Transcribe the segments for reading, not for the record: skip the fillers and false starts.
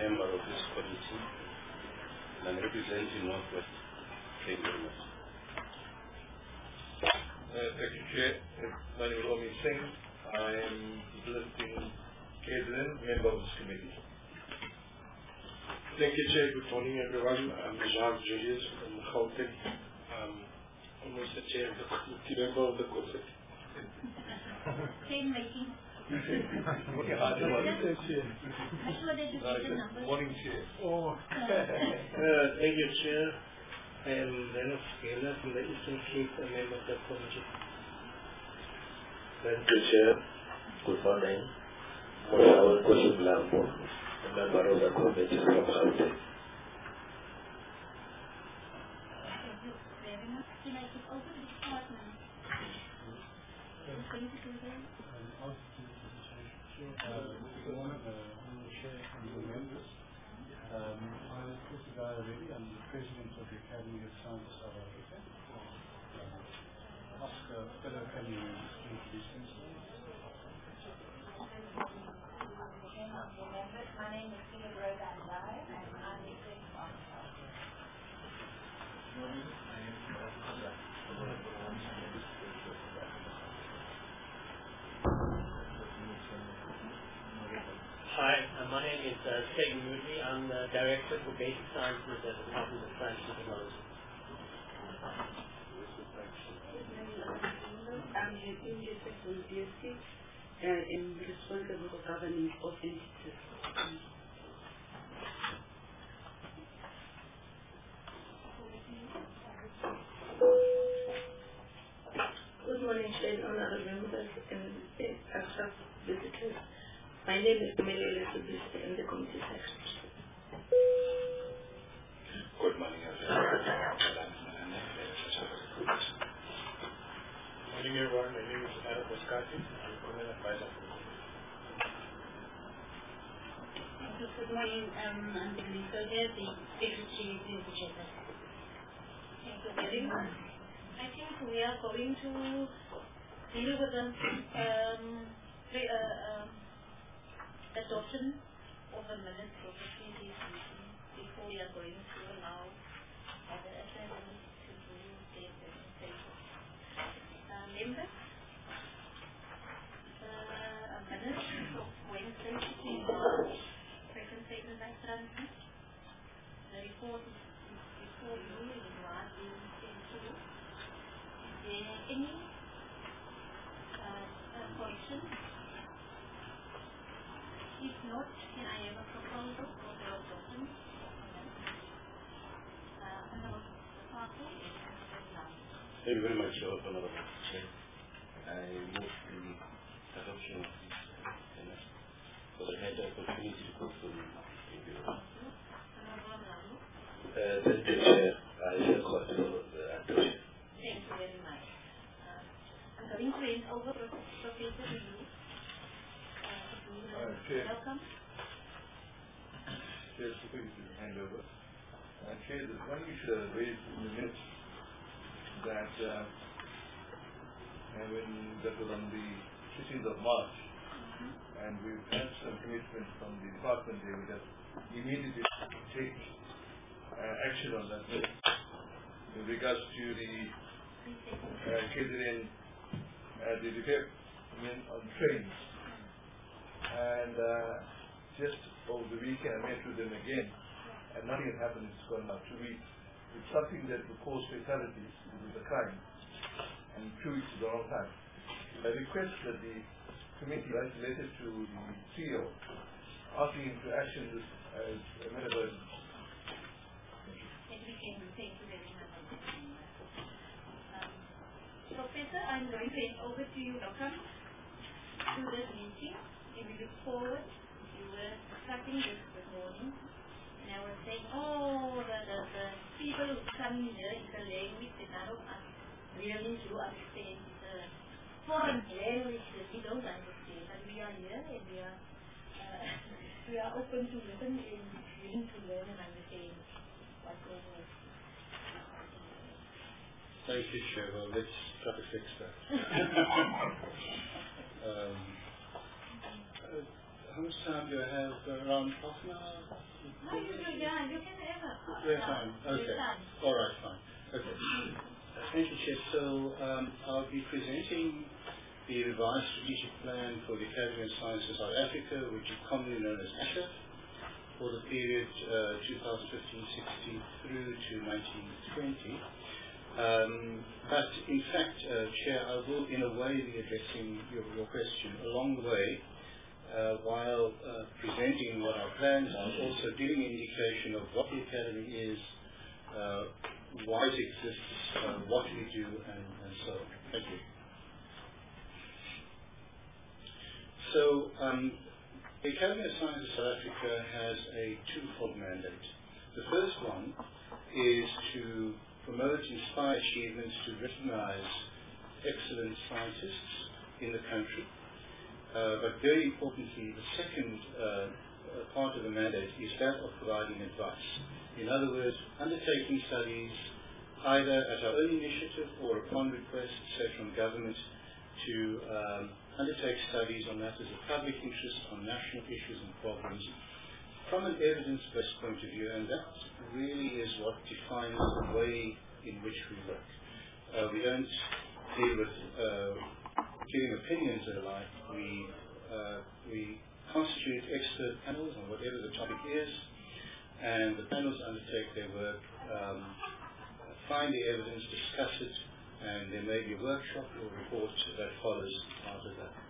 member of this committee and representing Northwest. Thank you very much. Thank you, Chair. My name is Omi Singh. I am representing KZN, member of this committee. Thank you, Chair. Good morning, everyone. I'm Jacques Julius from Gauteng. Almost the chair of the committee, member of the committee. Chain making. Morning, Chair. Thank you, Chair. I am Leonard Scaler from the Eastern Cape, a member of the committee. Thank you, Chair. Good morning. Moshawan Koshim Lambo, a member of the committee from Gauteng. I'm the President of the Academy of Science South Africa. Ask fellow Academy members to introduce themselves. My name is Peter Rogan-Lai, and I'm the Principal. Hi, my name is Seg Mutri. I'm the Director for Basic Sciences at the Department of Science and Technology. I'm India from DSC and I'm responsible for governing of entities. Good morning, Chair, honorable members and staff visitors. My name is Melele Subiste and the committee secretary. Good morning, everyone. Good morning, everyone. My name is Ara Boskati. I'm the Common Advisor for the Good morning, I'm Lisa here, the Secretary to the Chamber. Thank you very much. I think we are going to deal with the adoption of the minutes of the previous meeting before we are going to allow other attendees to do their presentation. Members, minutes of Wednesday, 16 March, presentation by Francis. The report is before you in March 2022. Is there any correction? If not, can I have a proposal for the adoption? Thank you very much, Honorable Chair. I move the adoption of this minutes for the head opportunity to go through the review. Thank you, Chair. I shall control the adoption. Thank you very much. I'm going to hand over to Professor Lee. Welcome. Chair, speaking to the handover. Chair, there's one issue that I raised in the minutes that that was on the 16th of March, and we've had some commitment from the department there that immediately take action on that in regards to the KZN the development on trains. And just over the weekend I met with them again, and nothing had happened. It's gone about 2 weeks. It's something that will cause fatalities. It is a crime, and 2 weeks is a long time. I request that the committee writes a letter to the CEO asking him to action this as a matter of urgency. Thank you very much. Professor, I'm going to hand over to you. Welcome to this meeting. And we look forward. You were starting this morning, and I was saying, the people who come here in the language that none of us really do understand. It's a foreign language that we don't understand, but we are here and we are open to listen and willing to learn and understand what's going on. Thank you, Chair. Well, let's try to fix that. how much time do I have? Around half an hour? No, you can ever. We're fine. Okay. All right, fine. Okay. Thank you, Chair. So I'll be presenting the revised strategic plan for the Academy of Science of South Africa, which is commonly known as ASAF, for the period 2015-16 through to 1920. But in fact, Chair, I will in a way be addressing your question along the way while presenting what our plans are, also giving an indication of what the Academy is, why it exists, what we do, and so on. Thank you. So, the Academy of Science of South Africa has a twofold mandate. The first one is to promote, inspire achievements, to recognize excellent scientists in the country. But very importantly, the second part of the mandate is that of providing advice. In other words, undertaking studies either at our own initiative or upon request, say, from government, to undertake studies on matters of public interest, on national issues and problems, from an evidence-based point of view, and that really is what defines the way in which we work. We don't deal with giving opinions and the like. We constitute expert panels on whatever the topic is, and the panels undertake their work, find the evidence, discuss it, and there may be a workshop or a report that follows out of that.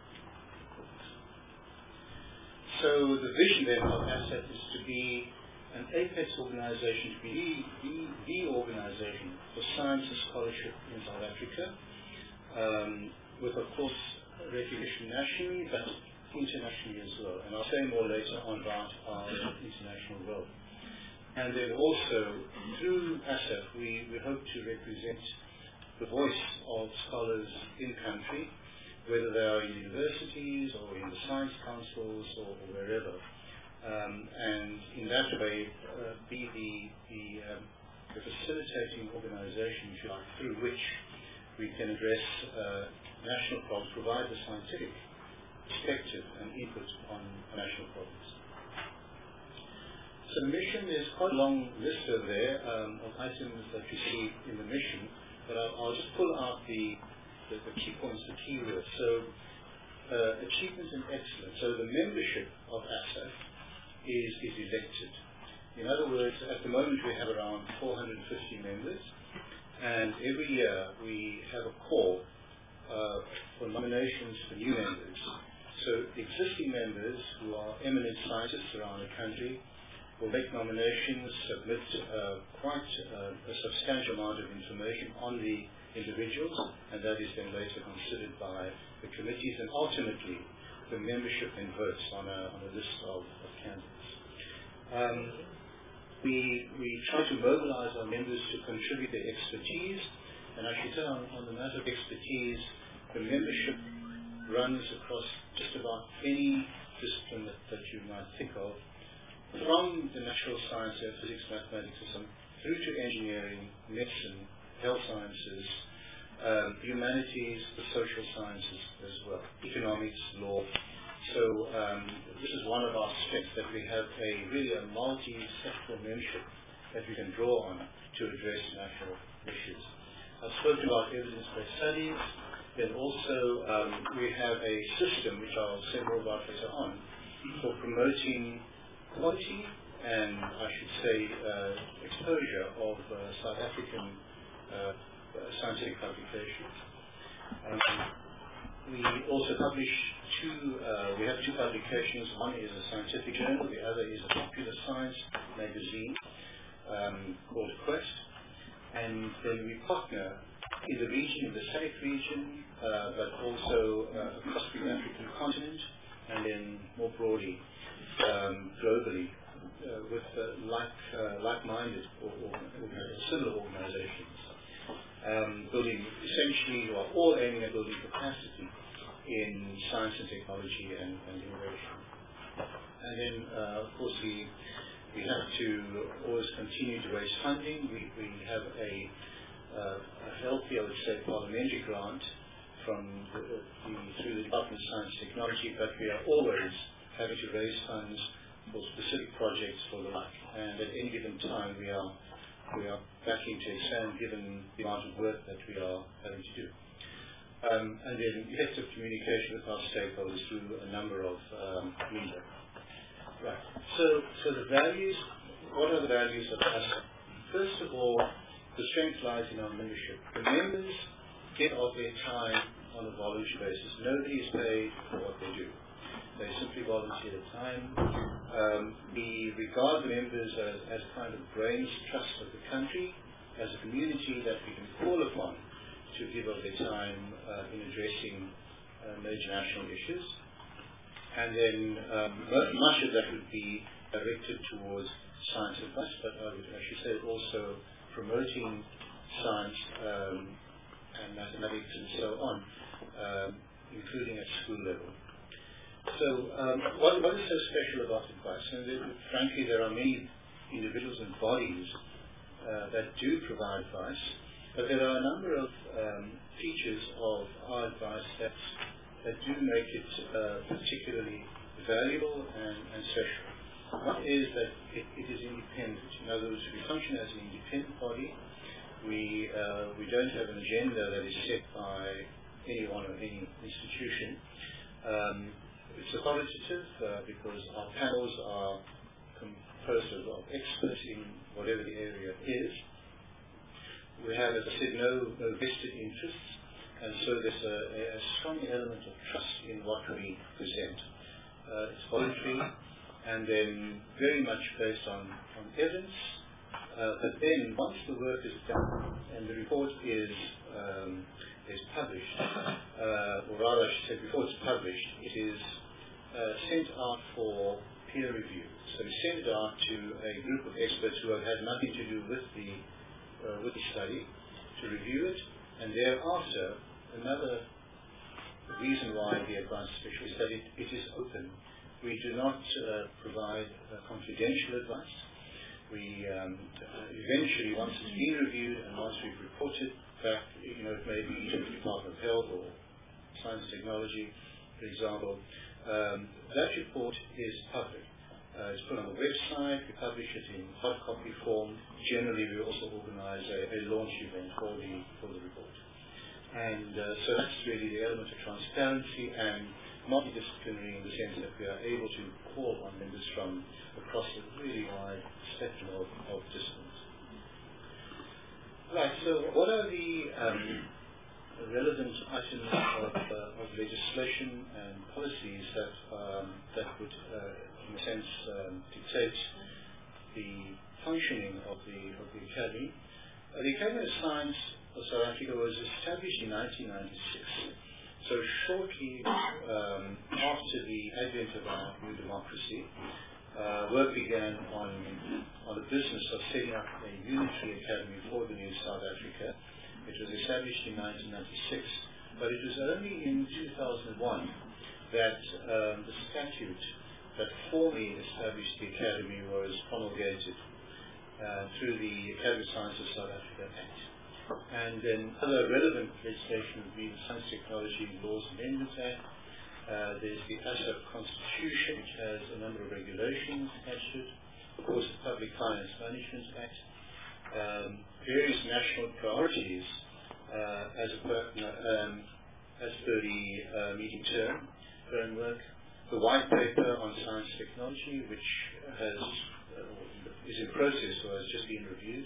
So the vision then of ASAF is to be an apex organization, to be the organization for science and scholarship in South Africa, with, of course, recognition nationally, but internationally as well. And I'll say more later on about our international role. And then also, through ASAF, we hope to represent the voice of scholars in country, whether they are in universities or in the science councils or wherever. And in that way, be the facilitating organization, if you like, through which we can address national problems, provide the scientific perspective and input on national problems. So the mission is quite a long list over there of items that you see in the mission, but I'll just pull out the key points, the key words. So achievement and excellence. So the membership of ASAF is elected. In other words, at the moment we have around 450 members, and every year we have a call for nominations for new members. So existing members who are eminent scientists around the country will make nominations, submit quite a substantial amount of information on the individuals, and that is then later considered by the committees, and ultimately the membership then votes on a list of candidates. We try to mobilize our members to contribute their expertise, and I should say on the matter of expertise, the membership runs across just about any discipline that you might think of, from the natural sciences, physics, mathematics, through to engineering, medicine, health sciences, humanities, the social sciences as well, economics, law. So this is one of our strengths, that we have really a multi-sectoral membership that we can draw on to address national issues. I've spoken about evidence-based studies. Then also we have a system, which I'll say more about later on, for promoting quality and, I should say, exposure of South African scientific publications. We also publish we have two publications. One is a scientific journal, the other is a popular science magazine called Quest. And then we partner in the region, in the SADC region, but also across the African continent, and then more broadly, globally, with like-minded or similar organizations, building essentially, or all aiming at building capacity in science and technology and innovation. And then, of course, we have to always continue to raise funding. We have a healthy, I would say, parliamentary grant through the Department of Science and Technology, but we are always having to raise funds for specific projects for the like. And at any given time, we are backing to expand given the amount of work that we are having to do. And then effective communication with our stakeholders through a number of media. Right. So the values, what are the values of ASA? First of all, the strength lies in our membership. The members get off their time on a voluntary basis. Nobody is paid for what they do. They simply volunteer their time. We regard the members as kind of brains trust of the country, as a community that we can call upon to give of their time in addressing major national issues. And then much of that would be directed towards science advice, but I would actually say also promoting science and mathematics and so on, including at school level. So what is so special about advice? And frankly, there are many individuals and bodies that do provide advice, but there are a number of features of our advice that do make it particularly valuable and special. One is that it is independent. In other words, we function as an independent body. We don't have an agenda that is set by anyone or any institution. It's authoritative because our panels are composed of experts in whatever the area is. We have, as I said, no vested interests, and so there's a strong element of trust in what we present. It's voluntary, and then very much based on evidence. But then, once the work is done and the report is published, or rather, I should say, before it's published, it is sent out for peer review. So we send it out to a group of experts who have had nothing to do with the study to review it, and thereafter, another reason why the advanced special is that it is open. We do not provide confidential advice. We eventually, once it's been reviewed and once we've reported back, it may be to the Department of Health or Science and Technology, for example, that report is public. It's put on the website. We publish it in hard copy form. Generally, we also organize a launch event for the report. And so that's really the element of transparency and multidisciplinary in the sense that we are able to call on members from across a really wide spectrum of disciplines. Right, so what are the relevant items of legislation and policies that would, in a sense, dictate the functioning of the Academy? The Academy of Science of South Africa was established in 1996. So shortly after the advent of our new democracy, work began on the business of setting up a unitary academy for the new South Africa. It was established in 1996, but it was only in 2001 that the statute that formally established the academy was promulgated through the Academy of Science of South Africa Act. And then other relevant legislation would be the Science, Technology, Laws Amendments Act. There's the ASA Constitution, which has a number of regulations attached to it. Of course, the Public Finance Management Act. Various national priorities as per the meeting term framework. The white paper on science technology, which is in process or has just been reviewed.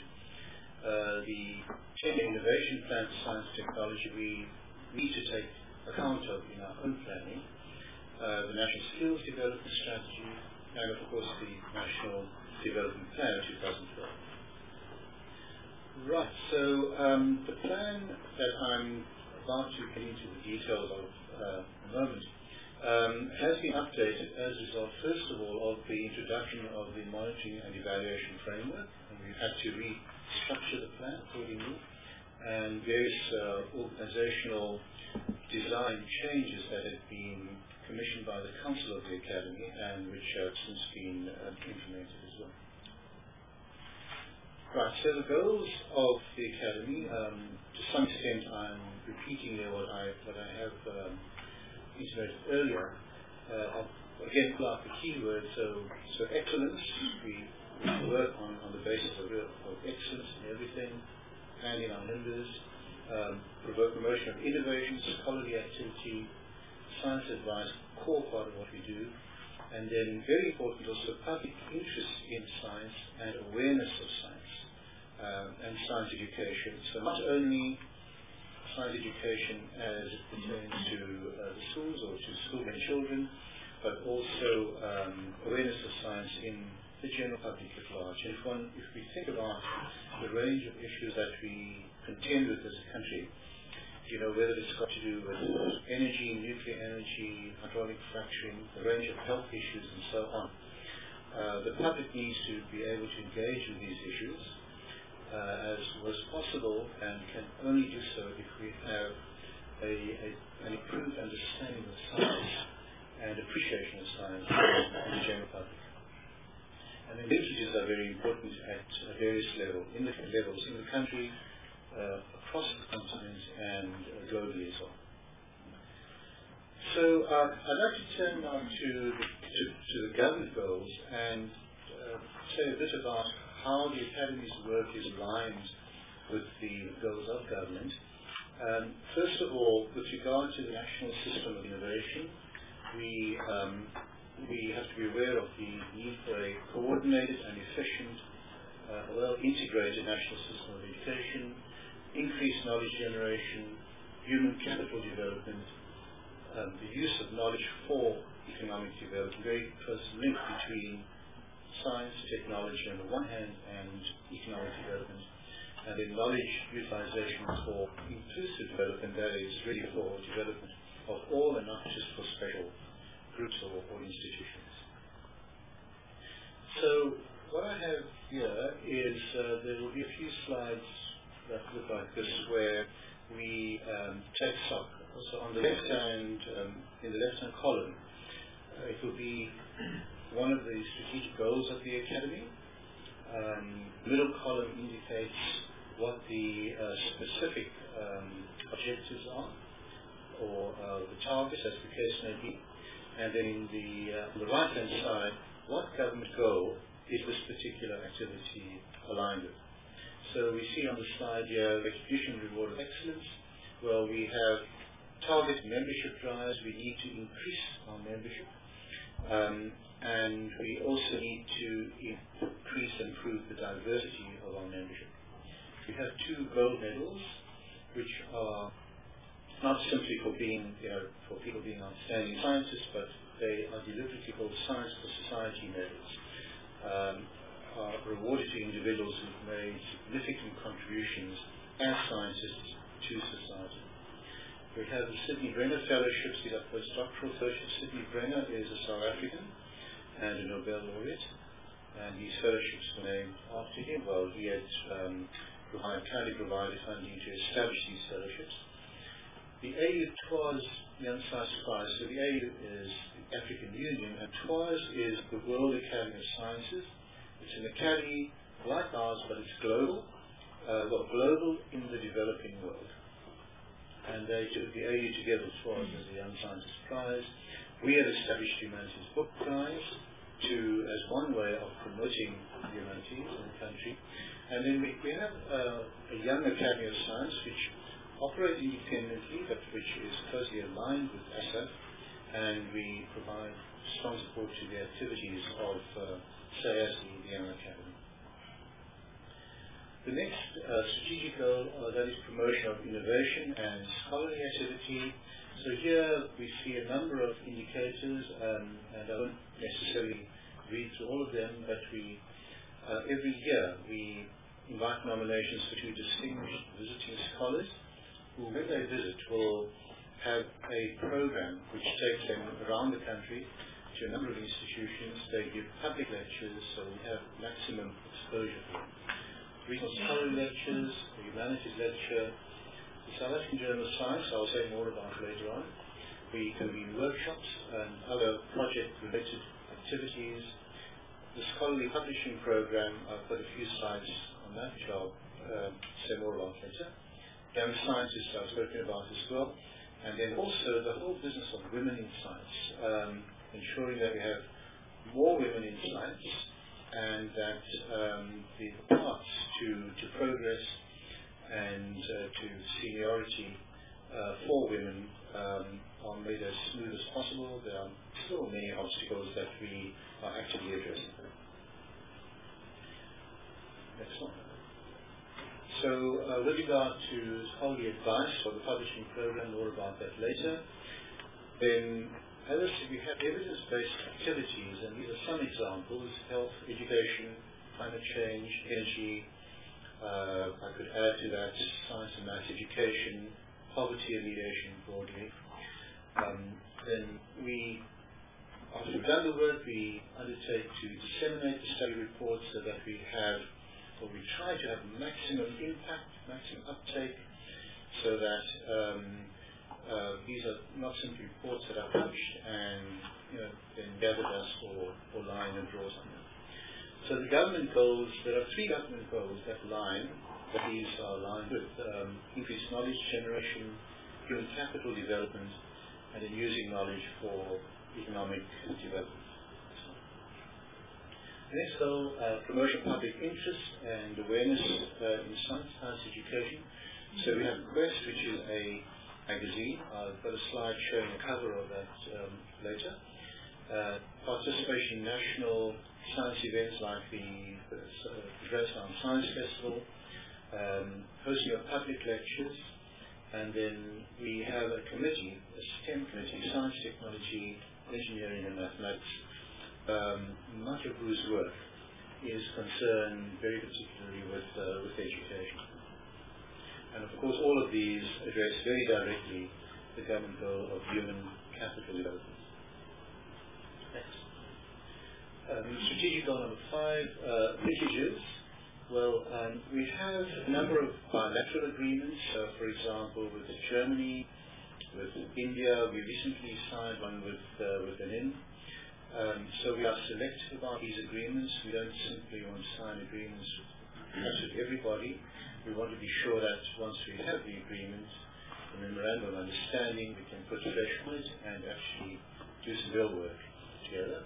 The 10-year innovation plan for science technology we need to take account of in our own planning. The National Skills Development Strategy, and of course the National Development Plan of 2012. Right, so the plan that I'm about to get into the details of in a moment has been updated as a result, first of all, of the introduction of the monitoring and evaluation framework, and we've had to restructure the plan accordingly, and various organizational design changes that have been commissioned by the Council of the Academy and which have since been implemented as well. Right, so the goals of the Academy, to some extent I'm repeating there what I have intimated earlier, are again, pull out the key word, so excellence, we work on the basis of excellence in everything, and in our members, promotion of innovation, scholarly activity, science advice, core part of what we do, and then very important also public interest in science and awareness of science and science education. So not only science education as it pertains to the schools or to school-going children, but also awareness of science in the general public at large. And if we think about the range of issues that we contend with as a country, whether it's got to do with energy, nuclear energy, hydraulic fracturing, the range of health issues and so on, the public needs to be able to engage with these issues as was possible, and can only do so if we have an improved understanding of science and appreciation of science in the general public. And then linkages are very important at various levels in the country, across the continent, and globally as well. So I'd like to turn now to the government goals and say a bit about how the Academy's work is aligned with the goals of government. First of all, with regard to the national system of innovation, we have to be aware of the need for a coordinated and efficient, well-integrated national system of education, increased knowledge generation, human capital development, the use of knowledge for economic development, very close link between science, technology on the one hand, and economic development, and then knowledge utilization for inclusive development, that is really for development of all and not just for special groups or institutions. So what I have here is there will be a few slides that look like this, where we take stock. So on the left hand, in the left hand column, it will be one of the strategic goals of the Academy. Middle column indicates what the specific objectives are, or the targets, as the case may be. And then on the right hand side, what government goal is this particular activity aligned with? So we see on the slide here, recognition and reward of excellence. Well, we have target membership drives. We need to increase our membership. And we also need to increase and improve the diversity of our membership. We have 2 gold medals, which are not simply for people being outstanding scientists, but they are deliberately called Science for Society medals, are rewarded to individuals who've made significant contributions as scientists to society. We have the Sidney Brenner Fellowships. These are postdoctoral fellowships. Sidney Brenner is a South African and a Nobel laureate, and these fellowships were named after him. Well, he had kindly provided funding to establish these fellowships. The AU TWAS, the unsigned surprise, so the AU is the African Union, and TWAS is the World Academy of Sciences. It's an academy like ours, but it's global, global in the developing world. And they took the AU together as far as the Unscientist Prize. We had established Humanities Book Prize as one way of promoting humanities in the country. And then we have a Young Academy of Science, which operates independently, but which is closely aligned with ASAP, and we provide strong support to the activities of SAYAS, the Young Academy. The next strategic goal, that is promotion of innovation and scholarly activity. So here we see a number of indicators, and I won't necessarily read through all of them, but we every year we invite nominations for 2 distinguished visiting scholars who, when they visit, will have a program which takes them around the country to a number of institutions. They give public lectures, so we have maximum exposure for them. Regional scholarly lectures, the humanities lecture, the South African Journal of Science, I'll say more about later on. We convene workshops and other project-related activities. The scholarly publishing program, I've got a few slides on that, which I'll say more about later. Young scientists I've spoken about as well. And then also the whole business of women in science. ensuring that we have more women in science, and that the paths to progress and to seniority for women are made as smooth as possible. There are still many obstacles that we are actively addressing. Next one. So with regard to scholarly advice for the publishing program, more about that later. Then, as I said, we have evidence-based activities, and these are some examples: health, education, climate change, energy. I could add to that science and math education, poverty alleviation broadly. Then we, after we've done the work, we undertake to disseminate the study reports so that we have, or we try to have maximum impact, maximum uptake, so that these are not simply reports that are published and then gather dust or lie in a drawer somewhere. So the government goals, there are 3 government goals that these are aligned with: increased knowledge generation, human capital development, and then using knowledge for economic development. Next goal, promotion of public interest and awareness in science education. So we have Quest, which is a magazine. I've got a slide showing a cover of that later. Participation in national science events like the Dresden Science Festival, hosting of public lectures, and then we have a committee, a STEM committee, science, technology, engineering and mathematics, much of whose work is concerned very particularly with education. And of course all of these address very directly the government goal of human capital development. Next. Strategic goal number 5, linkages. Well, we have a number of bilateral agreements, for example with Germany, with India. We recently signed one with Benin. So we are selective about these agreements. We don't simply want to sign agreements with everybody. We want to be sure that once we have the agreement, the memorandum of understanding, we can put flesh on it and actually do some real work together.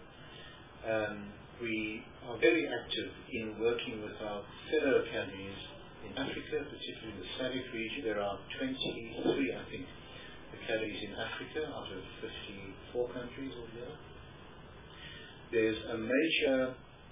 We are very active in working with our fellow academies in Africa, particularly in the SADC region. There are 23, I think, academies in Africa out of 54 countries altogether. There's a major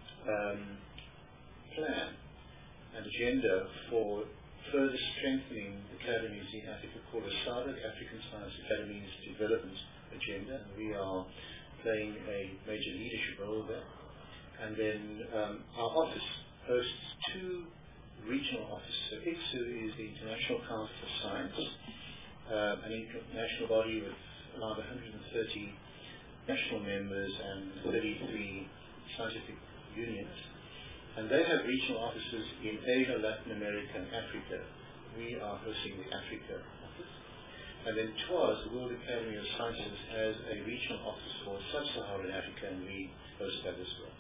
plan and agenda for further strengthening academies in Africa called the SADC, African Science Academies Development Agenda, and we are playing a major leadership role there. And then our office hosts 2 regional offices. So ICSU is the International Council for Science, an international body with around 130 national members and 33 scientific unions. And they have regional offices in Asia, Latin America, and Africa. We are hosting the Africa office. And then TWAS, the World Academy of Sciences, has a regional office for Sub-Saharan Africa, and we host that as well.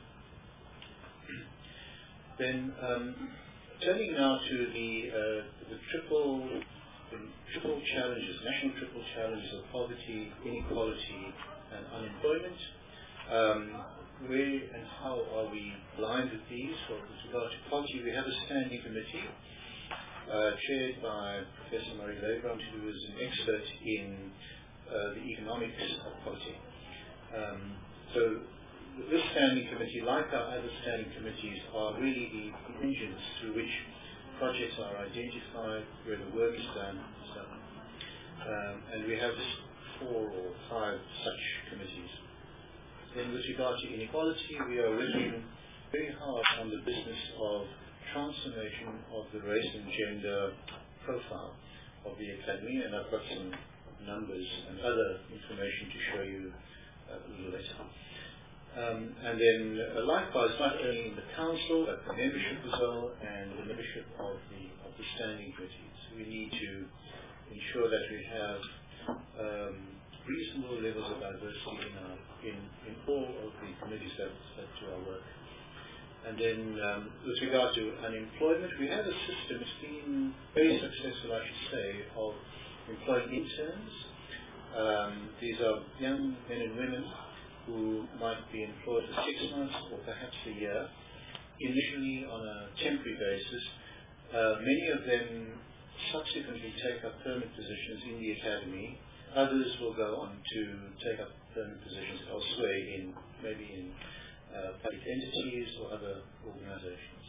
Then, turning now to the triple challenges, national triple challenges of poverty, inequality, and unemployment. Where and how are we aligned with these? Well, with regard to poverty, we have a standing committee chaired by Professor Murray Leibbrandt, who is an expert in the economics of poverty. So this standing committee, like our other standing committees, are really the engines through which projects are identified, where the work is done. And we have 4 or 5 such committees. Then with regard to inequality, we are working very hard on the business of transformation of the race and gender profile of the Academy, and I've got some numbers and other information to show you a little later. And then likewise, not only in the council, but the membership as well, and the membership of the standing committees. We need to ensure that we have reasonable levels of diversity in all of the committees that do our work. And then with regard to unemployment, we have a system that's been very successful, I should say, of employing interns. These are young men and women who might be employed for 6 months or perhaps a year, initially on a temporary basis. Many of them subsequently take up permanent positions in the academy. Others will go on to take up permanent positions elsewhere, maybe in public entities or other organizations.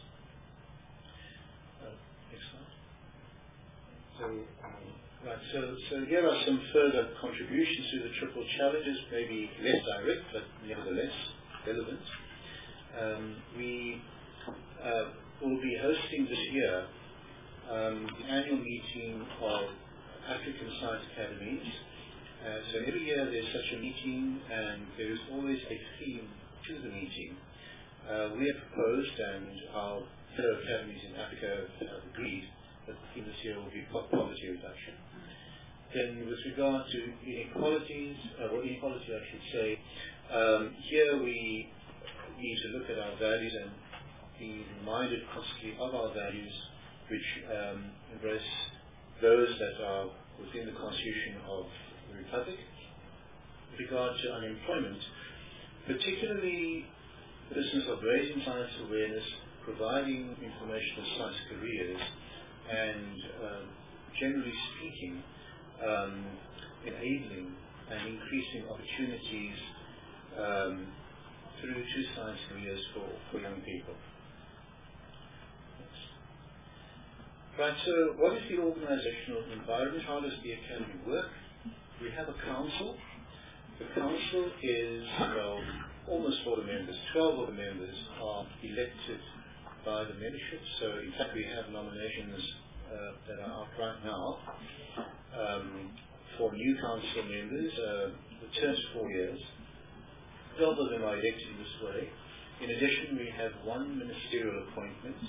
Next slide. So here are some further contributions to the triple challenges, maybe less direct, but nevertheless relevant. We will be hosting this year the annual meeting of African Science Academies. So every year there's such a meeting, and there is always a theme to the meeting. We have proposed, and our fellow academies in Africa have agreed, that the theme this year will be poverty reduction. Then with regard to inequalities, inequality I should say, here we need to look at our values and be reminded constantly of our values, which embrace those that are within the Constitution of the Republic. With regard to unemployment, particularly the business of raising science awareness, providing information of science careers, and generally speaking, enabling and increasing opportunities through to science careers for young people. Right, so what is the organizational environment? How does the academy work? We have a council. The council is, well, almost all the members, 12 of the members are elected by the membership. So in fact we have nominations that are out right now for new council members. The term is 4 years. 12 of them are elected in this way. In addition, we have one ministerial appointment,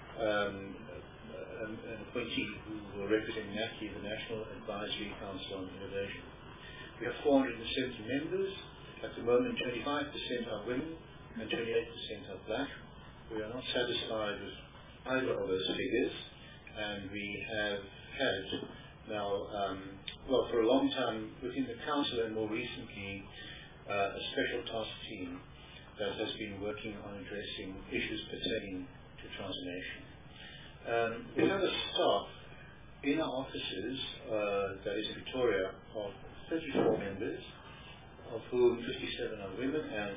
an appointee who will represent NACI, the National Advisory Council on Innovation. We have 470 members. At the moment, 25% are women and 28% are black. We are not satisfied with either of those figures, and we have had now, well, for a long time within the council, and more recently a special task team that has been working on addressing issues pertaining to transformation. We have a staff in our offices, that is in Pretoria, of 34 members, of whom 57 are women and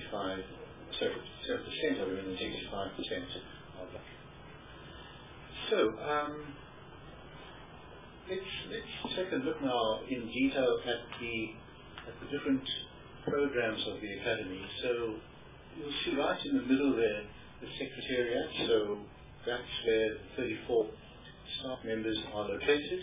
7% are women and 65% are black. So, let's take a look now in detail at the different programs of the academy. So, you'll see right in the middle there the secretariat. So that's where 34 staff members are located,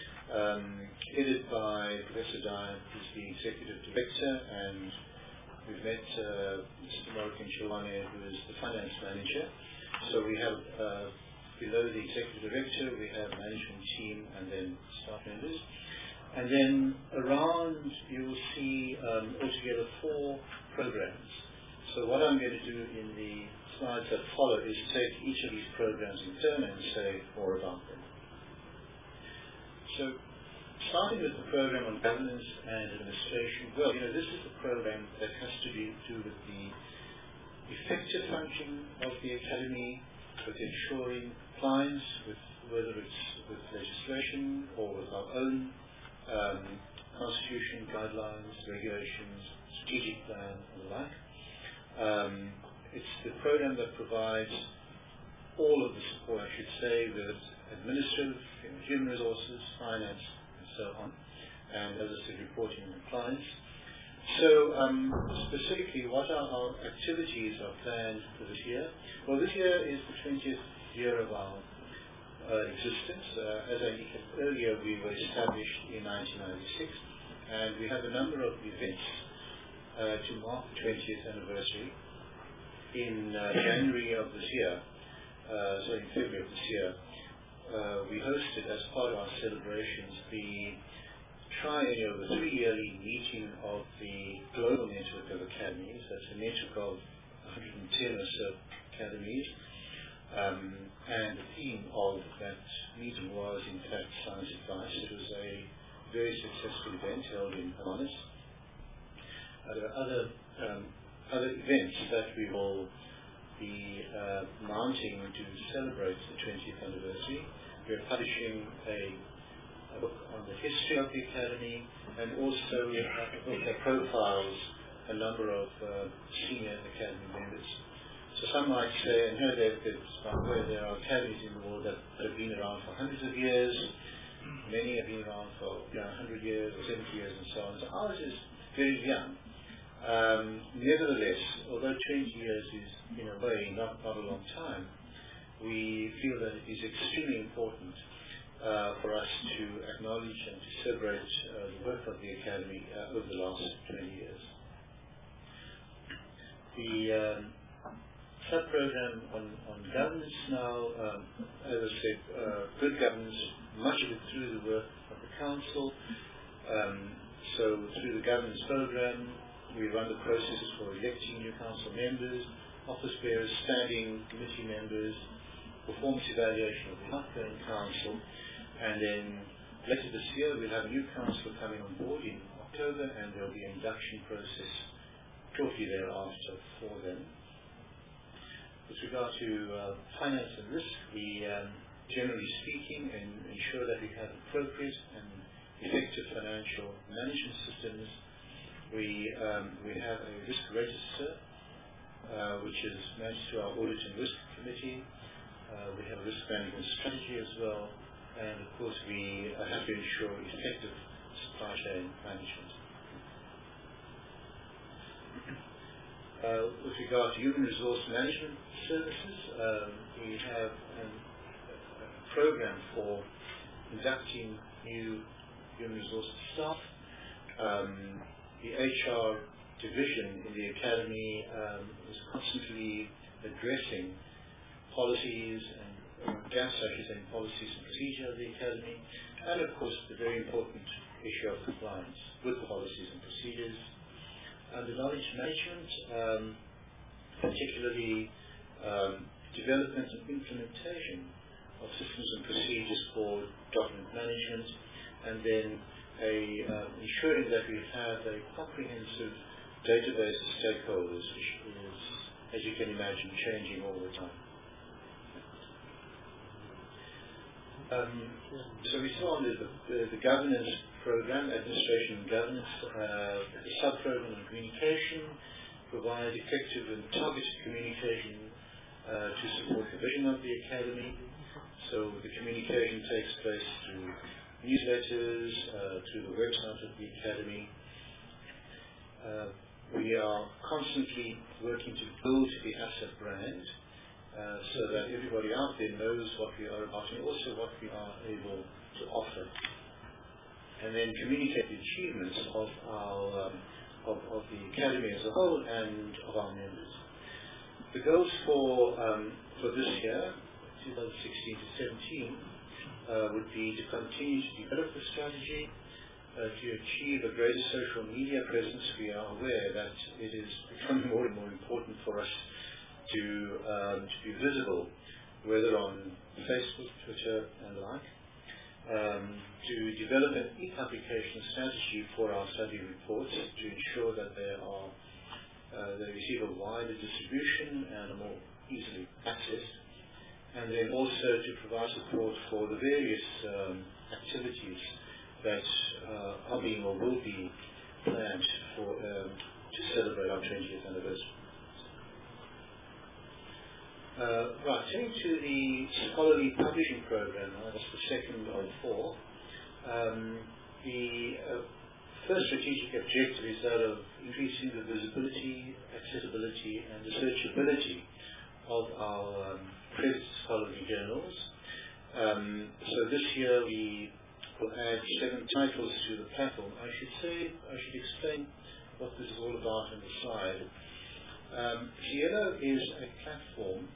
headed by Professor Dyer, who's the Executive Director, and we've met Mr. Morgan Chilwane, who is the Finance Manager. So we have, below the Executive Director, we have management team and then staff members. And then around, you will see altogether 4 programs. So what I'm going to do in the slides that follow is take each of these programs in turn and say more about them. So, starting with the program on governance and administration, well, this is the program that has to do with the effective functioning of the academy, with ensuring compliance with whether it's with legislation or with our own constitution, guidelines, regulations, strategic plan, and the like. It's the program that provides all of the support, I should say, with administrative, human resources, finance, and so on, and as I said, reporting and compliance. So, specifically, what are our activities are planned for this year? Well, this year is the 20th year of our existence. As I indicated earlier, we were established in 1996, and we have a number of events to mark the 20th anniversary. In January of this year, in February of this year, we hosted as part of our celebrations the triennial, the 3-yearly meeting of the global network of academies. That's a network of 110 or so academies. And the theme of that meeting was, in fact, science advice. It was a very successful event held in Hermanus. There are other events that we will be mounting to celebrate the 20th anniversary. We are publishing a book on the history of the Academy, and also a book that profiles a number of senior Academy members. So some might say, and here there are academies in the world that have been around for hundreds of years. Many have been around for 100 years or 70 years and so on. So ours is very young. Nevertheless, although 20 years is in a way not a long time, we feel that it is extremely important for us to acknowledge and to celebrate the work of the Academy over the last 20 years. The sub-program on governance now, as I said, good governance, much of it through the work of the Council. So through the governance program, we run the processes for electing new Council members, office bearers, standing committee members, performance evaluation of the outgoing Council, and then later this year we'll have a new Council coming on board in October, and there will be an induction process shortly thereafter for them. With regard to finance and risk, we generally speaking ensure that we have appropriate and effective financial management systems. We have a risk register which is managed through our Audit and Risk Committee. We have a risk management strategy as well, and of course we have to ensure effective supply chain management. With regard to human resource management services, we have a program for inducting new human resource staff. The HR division in the Academy is constantly addressing policies and gaps, I should say, in policies and procedure of the Academy, and of course the very important issue of compliance with policies and procedures. Under knowledge management, particularly development and implementation of systems and procedures for document management, and then ensuring that we have a comprehensive database of stakeholders, which is, as you can imagine, changing all the time. So we saw on the governance program, administration and governance, the sub-program on communication, provide effective and targeted communication to support the vision of the Academy. So the communication takes place through newsletters, through the website of the Academy. We are constantly working to build the ASSA brand so that everybody out there knows what we are about and also what we are able to offer. And then communicate the achievements of the Academy as a whole and of our members. The goals for this year, 2016 to 17, would be to continue to develop the strategy, to achieve a greater social media presence. We are aware that it is becoming more and more important for us to be visible, whether on Facebook, Twitter, and the like. To develop an e-publication strategy for our study reports to ensure that they receive a wider distribution and are more easily accessed, and then also to provide support for the various activities that are being or will be planned to celebrate our 20th anniversary. Right, turning to the scholarly publishing program, that's the second of four. The first strategic objective is that of increasing the visibility, accessibility, and the searchability of our accredited scholarly journals. So this year we will add 7 titles to the platform. I should explain what this is all about on the slide. Cielo is a platform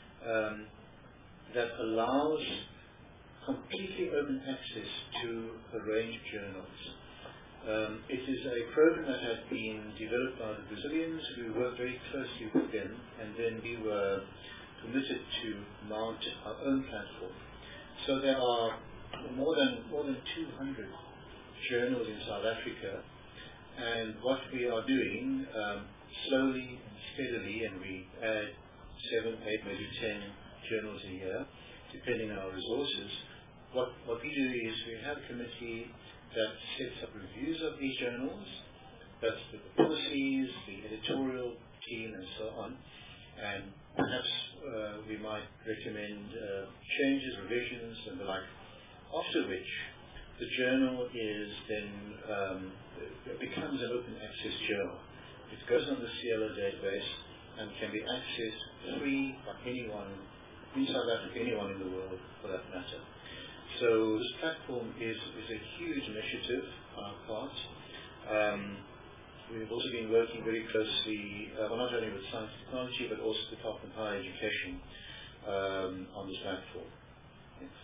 that allows completely open access to a range of journals. It is a program that has been developed by the Brazilians. We worked very closely with them, and then we were permitted to mount our own platform. So there are more than 200 journals in South Africa, And what we are doing, slowly and steadily, and we add 7, 8, maybe 10 journals a year, depending on our resources. What we do is we have a committee that sets up reviews of these journals, that's the policies, the editorial team, and so on. And perhaps we might recommend changes, revisions, and the like. After which, the journal is then becomes an open access journal. It goes on the CLO database and can be accessed free by anyone in South Africa, anyone in the world for that matter. So this platform is a huge initiative on our part. We've also been working very closely, not only with science and technology, but also the Department of Higher Education on this platform. Next.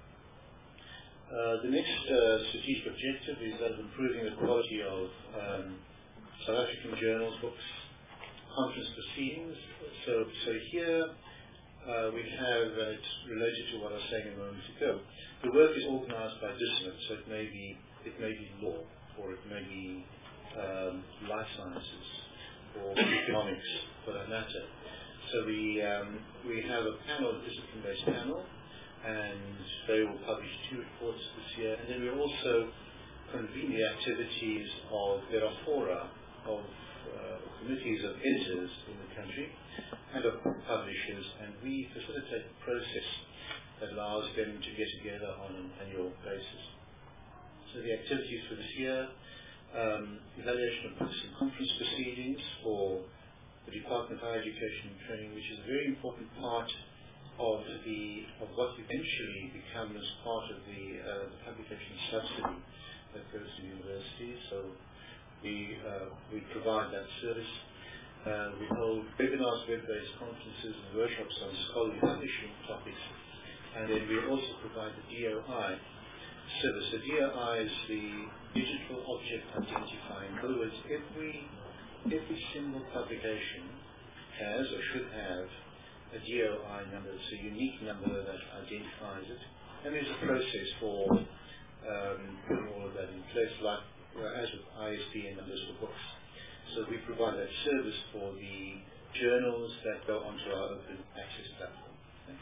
The next strategic objective is that of improving the quality of South African journals, books, conference proceedings. So here we have, and it's related to what I was saying a moment ago, the work is organized by disciplines, so it may be law, or it may be life sciences, or economics, for that matter. So we have a panel, a discipline-based panel, and they will publish 2 reports this year. And then we also convene the activities of, there are fora of committees of editors in the country and of publishers, and we facilitate the process that allows them to get together on an annual basis. So the activities for this year, evaluation of books and conference proceedings for the Department of Higher Education and Training, which is a very important part of what eventually becomes part of the publication subsidy that goes to universities. So we provide that service. We hold webinars, web-based conferences, and workshops on scholarly publishing topics. And then we also provide the DOI service. The DOI is the Digital Object Identifier. In other words, every single publication has or should have a DOI number. It's a unique number that identifies it. And there's a process for putting all of that in place, like as with ISBN numbers for books. So we provide that service for the journals that go onto our open access platform. Thanks.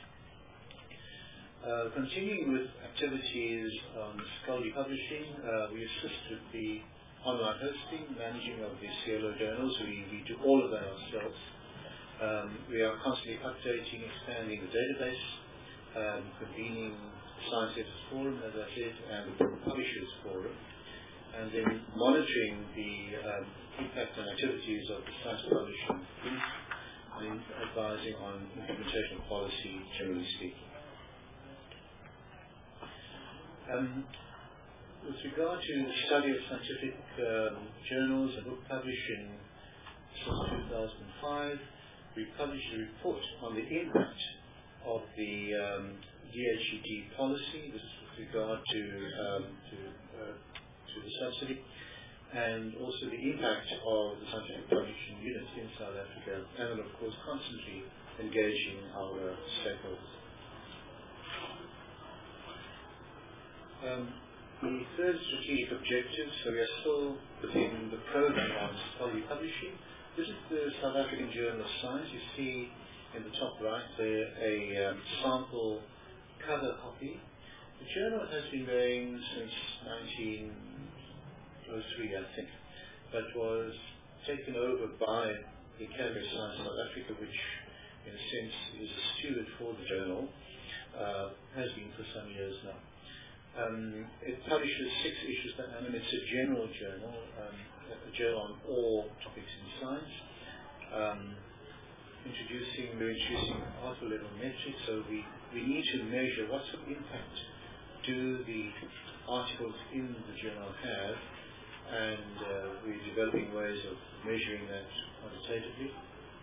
Continuing with activities on scholarly publishing, we assist with the online hosting, managing of the CLO journals. We do all of that ourselves. We are constantly updating, expanding the database, convening Science Editors Forum, as I said, and the Publishers Forum, and then monitoring the impact and activities of the science publishing group, and advising on implementation of policy, generally speaking. With regard to the study of scientific journals and book publishing since 2005, we published a report on the impact of the DHET policy. This is with regard to the subsidy, and also the impact of the scientific publishing units in South Africa, and of course constantly engaging our stakeholders. The third strategic objective, so we are still within the program on scholarly publishing. This is the South African Journal of Science. You see in the top right there a sample cover copy. The journal has been going since 1903, I think, but was taken over by the Academy of Science South Africa, which in a sense is a steward for the journal, has been for some years now. It publishes 6 issues per annum. It's a general journal, a journal on all topics in science. We're introducing article level metrics, so we need to measure what sort of impact do the articles in the journal have, and we're developing ways of measuring that quantitatively.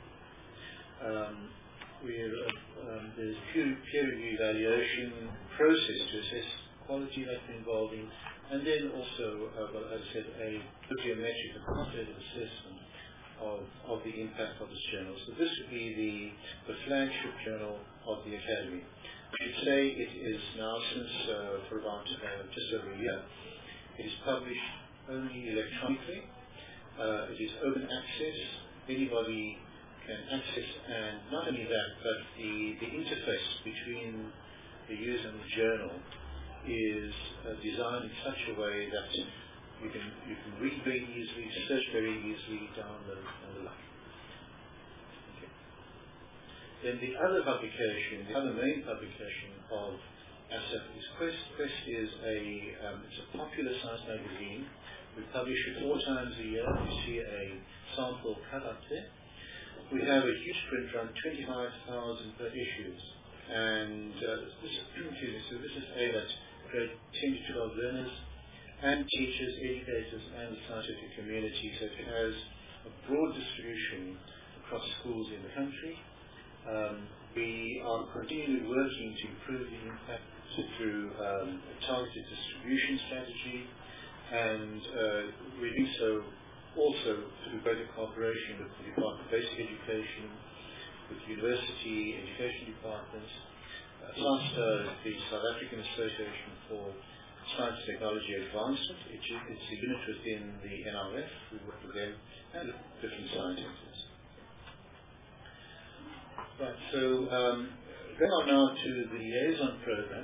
There's peer review evaluation process to assess quality that we're involving, and then also, as I said, a bibliometric and quantitative assessment of the impact of this journal. So this would be the flagship journal of the Academy. I should say it is now, since for about just over a year, it is published only electronically. It is open access. Anybody can access, and not only that, but the interface between the user and the journal is designed in such a way that you can read very easily, search very easily, download, and the like. Okay. Then the other publication, the other main publication of ASAP is Quest. Quest is it's a popular science magazine. We publish it 4 times a year. You see a sample cut up there. We have a huge print run, 25,000 per issues. And this is aimed at grade 10 to 12 learners and teachers, educators, and the scientific community. So it has a broad distribution across schools in the country. We are continually working to improve the impact through a targeted distribution strategy, and we do so also through greater cooperation with the Department of Basic Education, with university education departments. SASTA is the South African Association for Science and Technology Advancement. It's a unit within the NRF. We work with them and different science centers. Right, so going on now to the liaison program.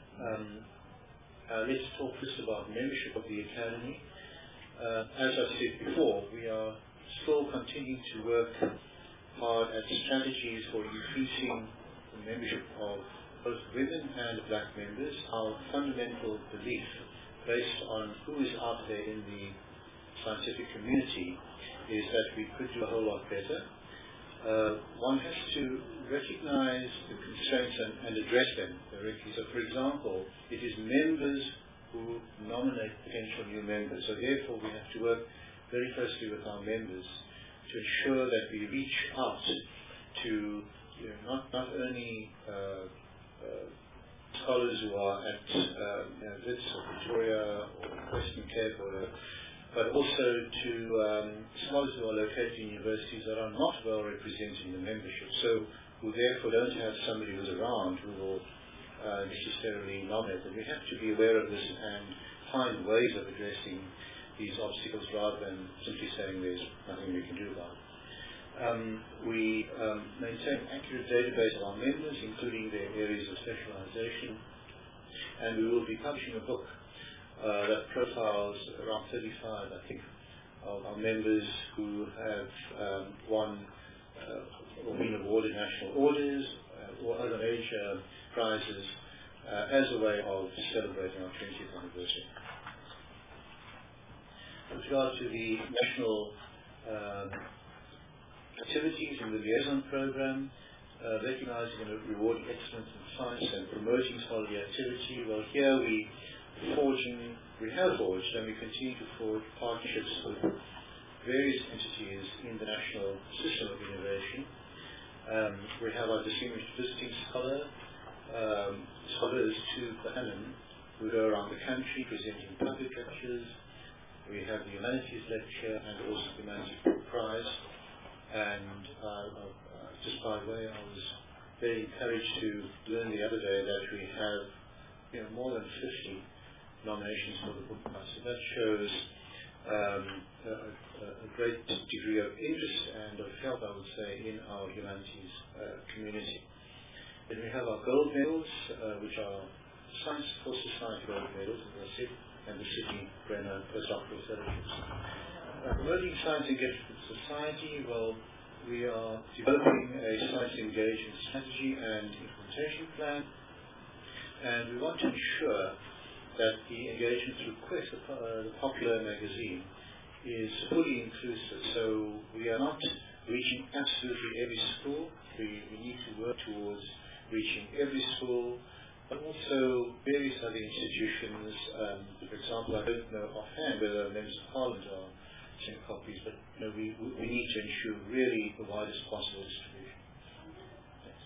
Let's talk first about membership of the Academy. As I said before, we are still continuing to work hard at strategies for increasing the membership of both women and black members. Our fundamental belief, based on who is out there in the scientific community, is that we could do a whole lot better. One has to recognize the constraints and address them directly. So, for example, it is members who nominate potential new members. So, therefore, we have to work very closely with our members to ensure that we reach out to not only scholars who are at Wits or Pretoria or Western Cape, but also to scholars who are located in universities that are not well represented in the membership, so who therefore don't have somebody who's around who will necessarily nominate them. We have to be aware of this and find ways of addressing these obstacles rather than simply saying there's nothing we can do about it. We maintain an accurate database of our members, including their areas of specialization, and we will be publishing a book that profiles around 35, I think, of our members who have won or been awarded national orders or other major prizes as a way of celebrating our 20th anniversary. With regard to the national activities in the liaison program, recognizing and rewarding excellence in science and promoting scholarly activity, well, here we have forged and we continue to forge partnerships with various entities in the national system of innovation. We have our distinguished visiting scholars to Bahrain who go around the country presenting public lectures. We have the Humanities Lecture and also the Humanities Prize. And just by the way, I was very encouraged to learn the other day that we have more than 50 nominations for the book prize. So that shows a great degree of interest and of help, I would say, in our humanities community. Then we have our gold medals, which are Science for Society gold medals, as I said, and the Sydney Brenner postdoctoral fellowships. Promoting science engagement with society, well, we are developing a science engagement strategy and implementation plan, and we want to ensure that the engagement through Quest, the popular magazine, is fully inclusive. So we are not reaching absolutely every school. We need to work towards reaching every school, but also various other institutions. For example, I don't know offhand whether members of Parliament are sending copies, but we need to ensure really the widest possible distribution. Thanks.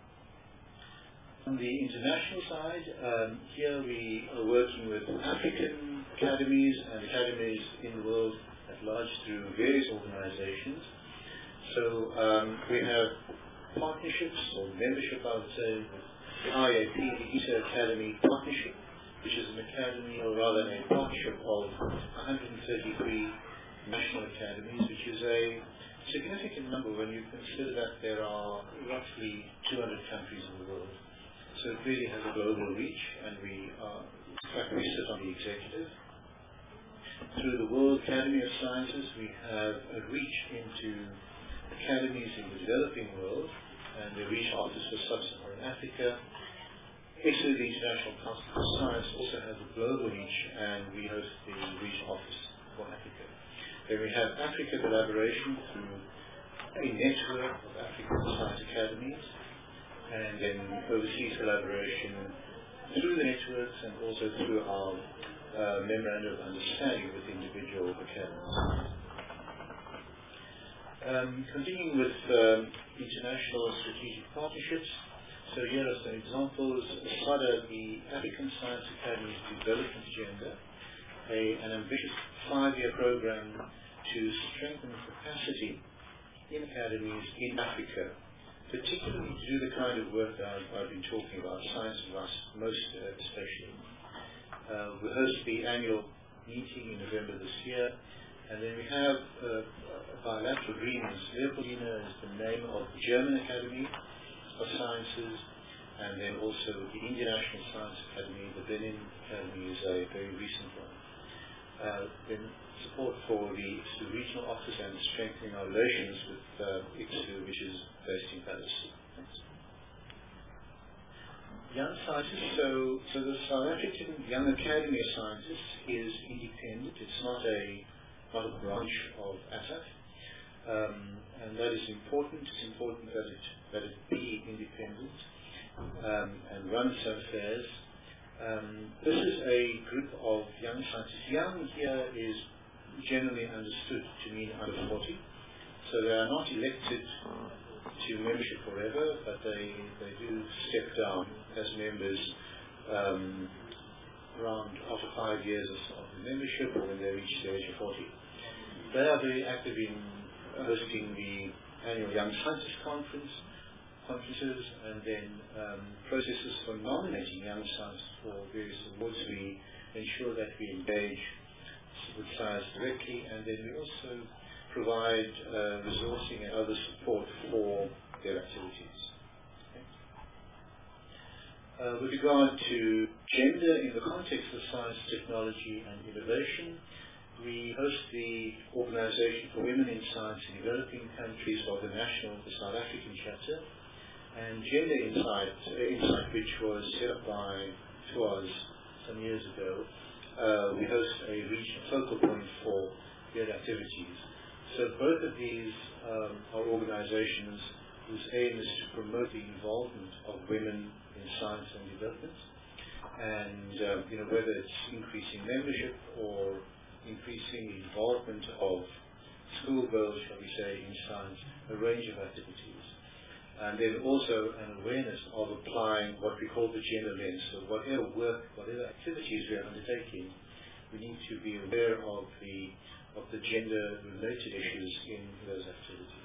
On the international side, here we are working with African academies and academies in the world at large through various organizations. So we have partnerships or membership, I would say, with the IAP, the ISA Academy Partnership, which is an academy, or rather a partnership of 133 national academies, which is a significant number when you consider that there are roughly 200 countries in the world. So it really has a global reach, and we sit on the executive. Through the World Academy of Sciences, we have a reach into academies in the developing world, and the Reach Office for Sub-Saharan Africa. ISO, the International Council for Science, also has a global reach, and we host the Reach Office for Africa. Then we have Africa collaboration through a network of African science academies, and then overseas collaboration through the networks and also through our memorandum of understanding with individual academies. Continuing with international strategic partnerships, so here are some examples. SADA, the African Science Academy's Development Agenda, an ambitious 5-year program to strengthen capacity in academies in Africa, particularly to do the kind of work that I've been talking about, science advice, most especially. We host the annual meeting in November this year, and then we have bilateral agreements. Leopoldina is the name of the German Academy of Sciences, and then also the International Science Academy. The Benin Academy is a very recent one. Then support for the ICSU regional office and strengthening our relations with ICSU, which is based in Paris. Young scientists, so the South African Young Academy of Scientists is independent. It's not a branch of ASAF, and that is important. It's important that it be independent and run its own affairs. This is a group of young scientists. Young here is generally understood to mean under 40, so they are not elected to membership forever, but they do step down as members around after 5 years of the membership, or when they reach the age of 40. They are very active in hosting the annual Young Scientist conferences, and then processes for nominating young scientists for various awards. We ensure that we engage with science directly, and then we also provide resourcing and other support for their activities. Okay. With regard to gender in the context of science, technology, and innovation, we host the Organization for Women in Science in Developing Countries of the South African chapter, and Gender Insight, which was set up by TWAS some years ago. We host a regional focal point for their activities. So both of these are organizations whose aim is to promote the involvement of women in science and development, and whether it's increasing membership or increasing the involvement of schoolgirls, shall we say, in science, a range of activities. And then also an awareness of applying what we call the gender lens. So whatever work, whatever activities we are undertaking, we need to be aware of the gender-related issues in those activities.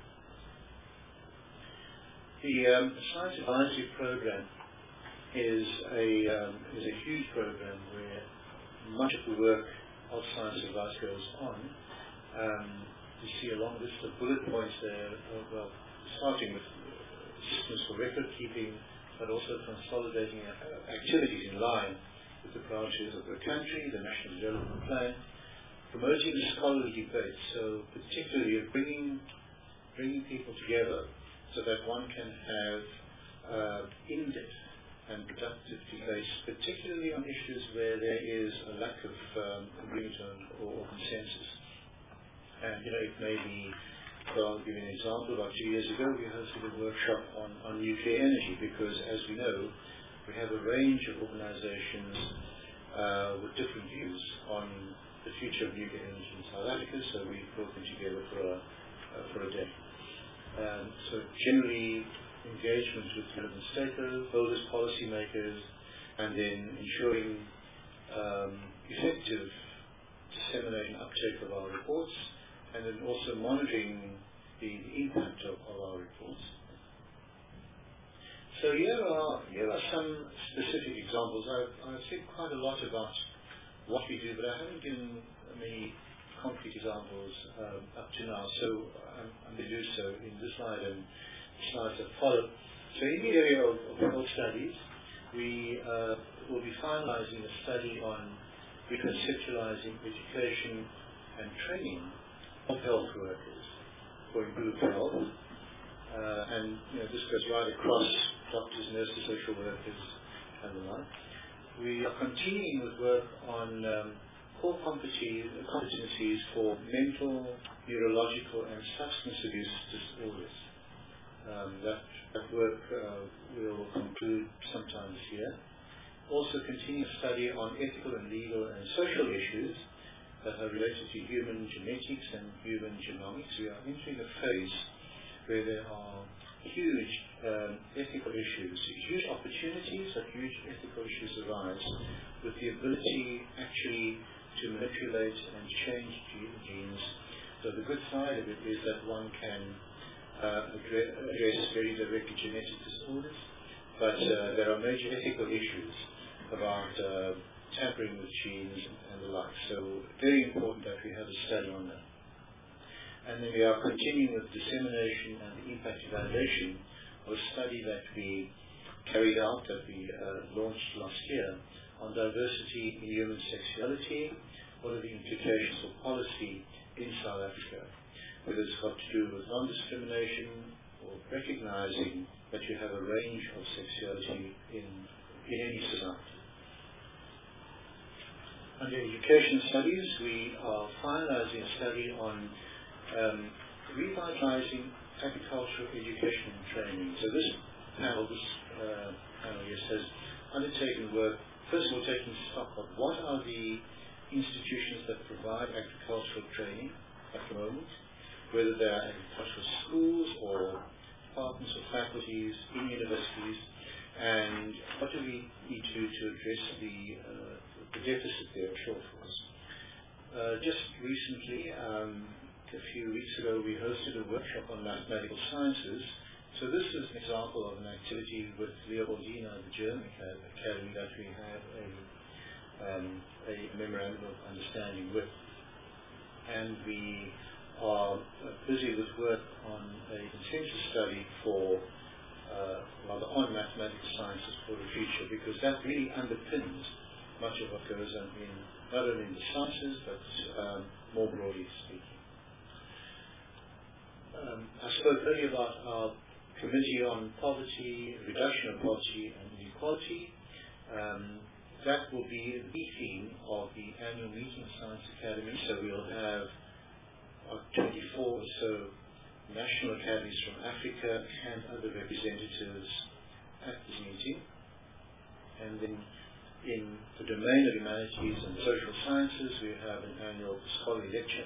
The Science Advisory Program is a huge program where much of the work of science advice goes on. You see a long list of bullet points there, starting with systems for record keeping, but also consolidating activities in line with the priorities of the country, the National Development Plan, promoting scholarly debate, so particularly bringing people together so that one can have in-depth and productive debates, particularly on issues where there is a lack of agreement or consensus. And it may be, well, I'll give you an example. About 2 years ago, we hosted a workshop on nuclear energy because, as we know, we have a range of organizations with different views on the future of nuclear energy in South Africa, so we brought them together for a day. So generally, engagement with relevant stakeholders, policymakers, and then ensuring effective dissemination uptake of our reports, and then also monitoring the impact of our reports. So here are some specific examples. I've said quite a lot about what we do, but I haven't given many concrete examples up to now. So I'm going to do so in this slide and slides that follow. So in the area of health studies, we will be finalizing a study on reconceptualizing education and training of health workers for improved health. And this goes right across doctors, nurses, social workers, and the like. We are continuing with work on core competencies for mental, neurological, and substance abuse disorders. That work will conclude sometime this year. Also continue to study on ethical and legal and social issues that are related to human genetics and human genomics. We are entering a phase where there are huge ethical issues, huge opportunities, but huge ethical issues arise with the ability actually to manipulate and change genes. So the good side of it is that one can address very directly genetic disorders, but there are major ethical issues about tampering with genes and the like. So very important that we have a study on that. And then we are continuing with dissemination and the impact evaluation of a study that we carried out, that we launched last year, on diversity in human sexuality. What are the implications of policy in South Africa? Whether it's got to do with non-discrimination or recognizing that you have a range of sexuality in any society. Under education studies, we are finalizing a study on revitalizing agricultural education and training. So this panel has undertaken work, first of all taking stock of what are the institutions that provide agricultural training at the moment, whether they are agricultural schools or departments or faculties in universities, and what do we need to address the deficit there, shortfalls. Just recently, a few weeks ago, we hosted a workshop on mathematical sciences. So this is an example of an activity with Leopoldina, the German academy, that we have a memorandum of understanding with. And we are busy with work on a consensus study on mathematical sciences for the future, because that really underpins much of what goes on not only in the sciences, but more broadly speaking. I spoke earlier about our committee on poverty, reduction of poverty and inequality. That will be the theme of the annual meeting of Science Academy. So we'll have 24 or so national academies from Africa and other representatives at this meeting. And then in the domain of humanities and social sciences, we have an annual scholarly lecture.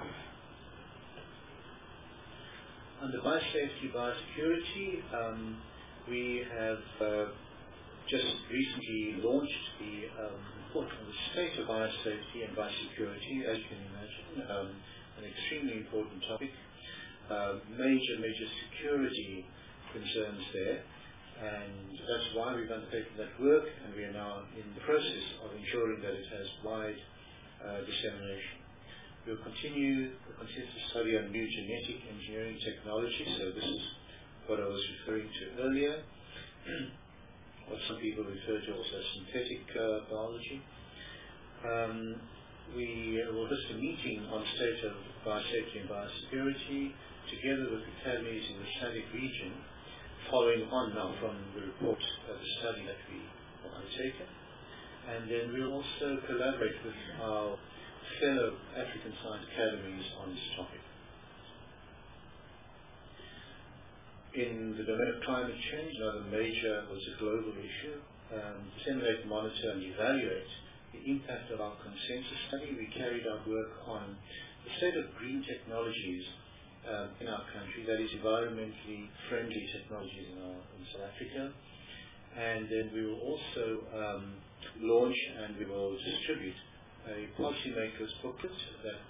Under biosafety, biosecurity, we have just recently launched the report on the state of biosafety and biosecurity. As you can imagine, an extremely important topic. Major security concerns there, and that's why we've undertaken that work, and we are now in the process of ensuring that it has wide dissemination. We'll continue the consensus study on new genetic engineering technology. So this is what I was referring to earlier, what some people refer to also as synthetic biology. We will host a meeting on state of biosafety and biosecurity together with academies in the SADC region, following on now from the report of the study that we have undertaken. And then we'll also collaborate with our fellow African science academies on this topic. In the domain of climate change, another major was a global issue. Disseminate, monitor, and evaluate the impact of our consensus study. We carried out work on the state of green technologies in our country, that is environmentally friendly technologies in South Africa. And then we will also launch and we will distribute a policymakers booklet that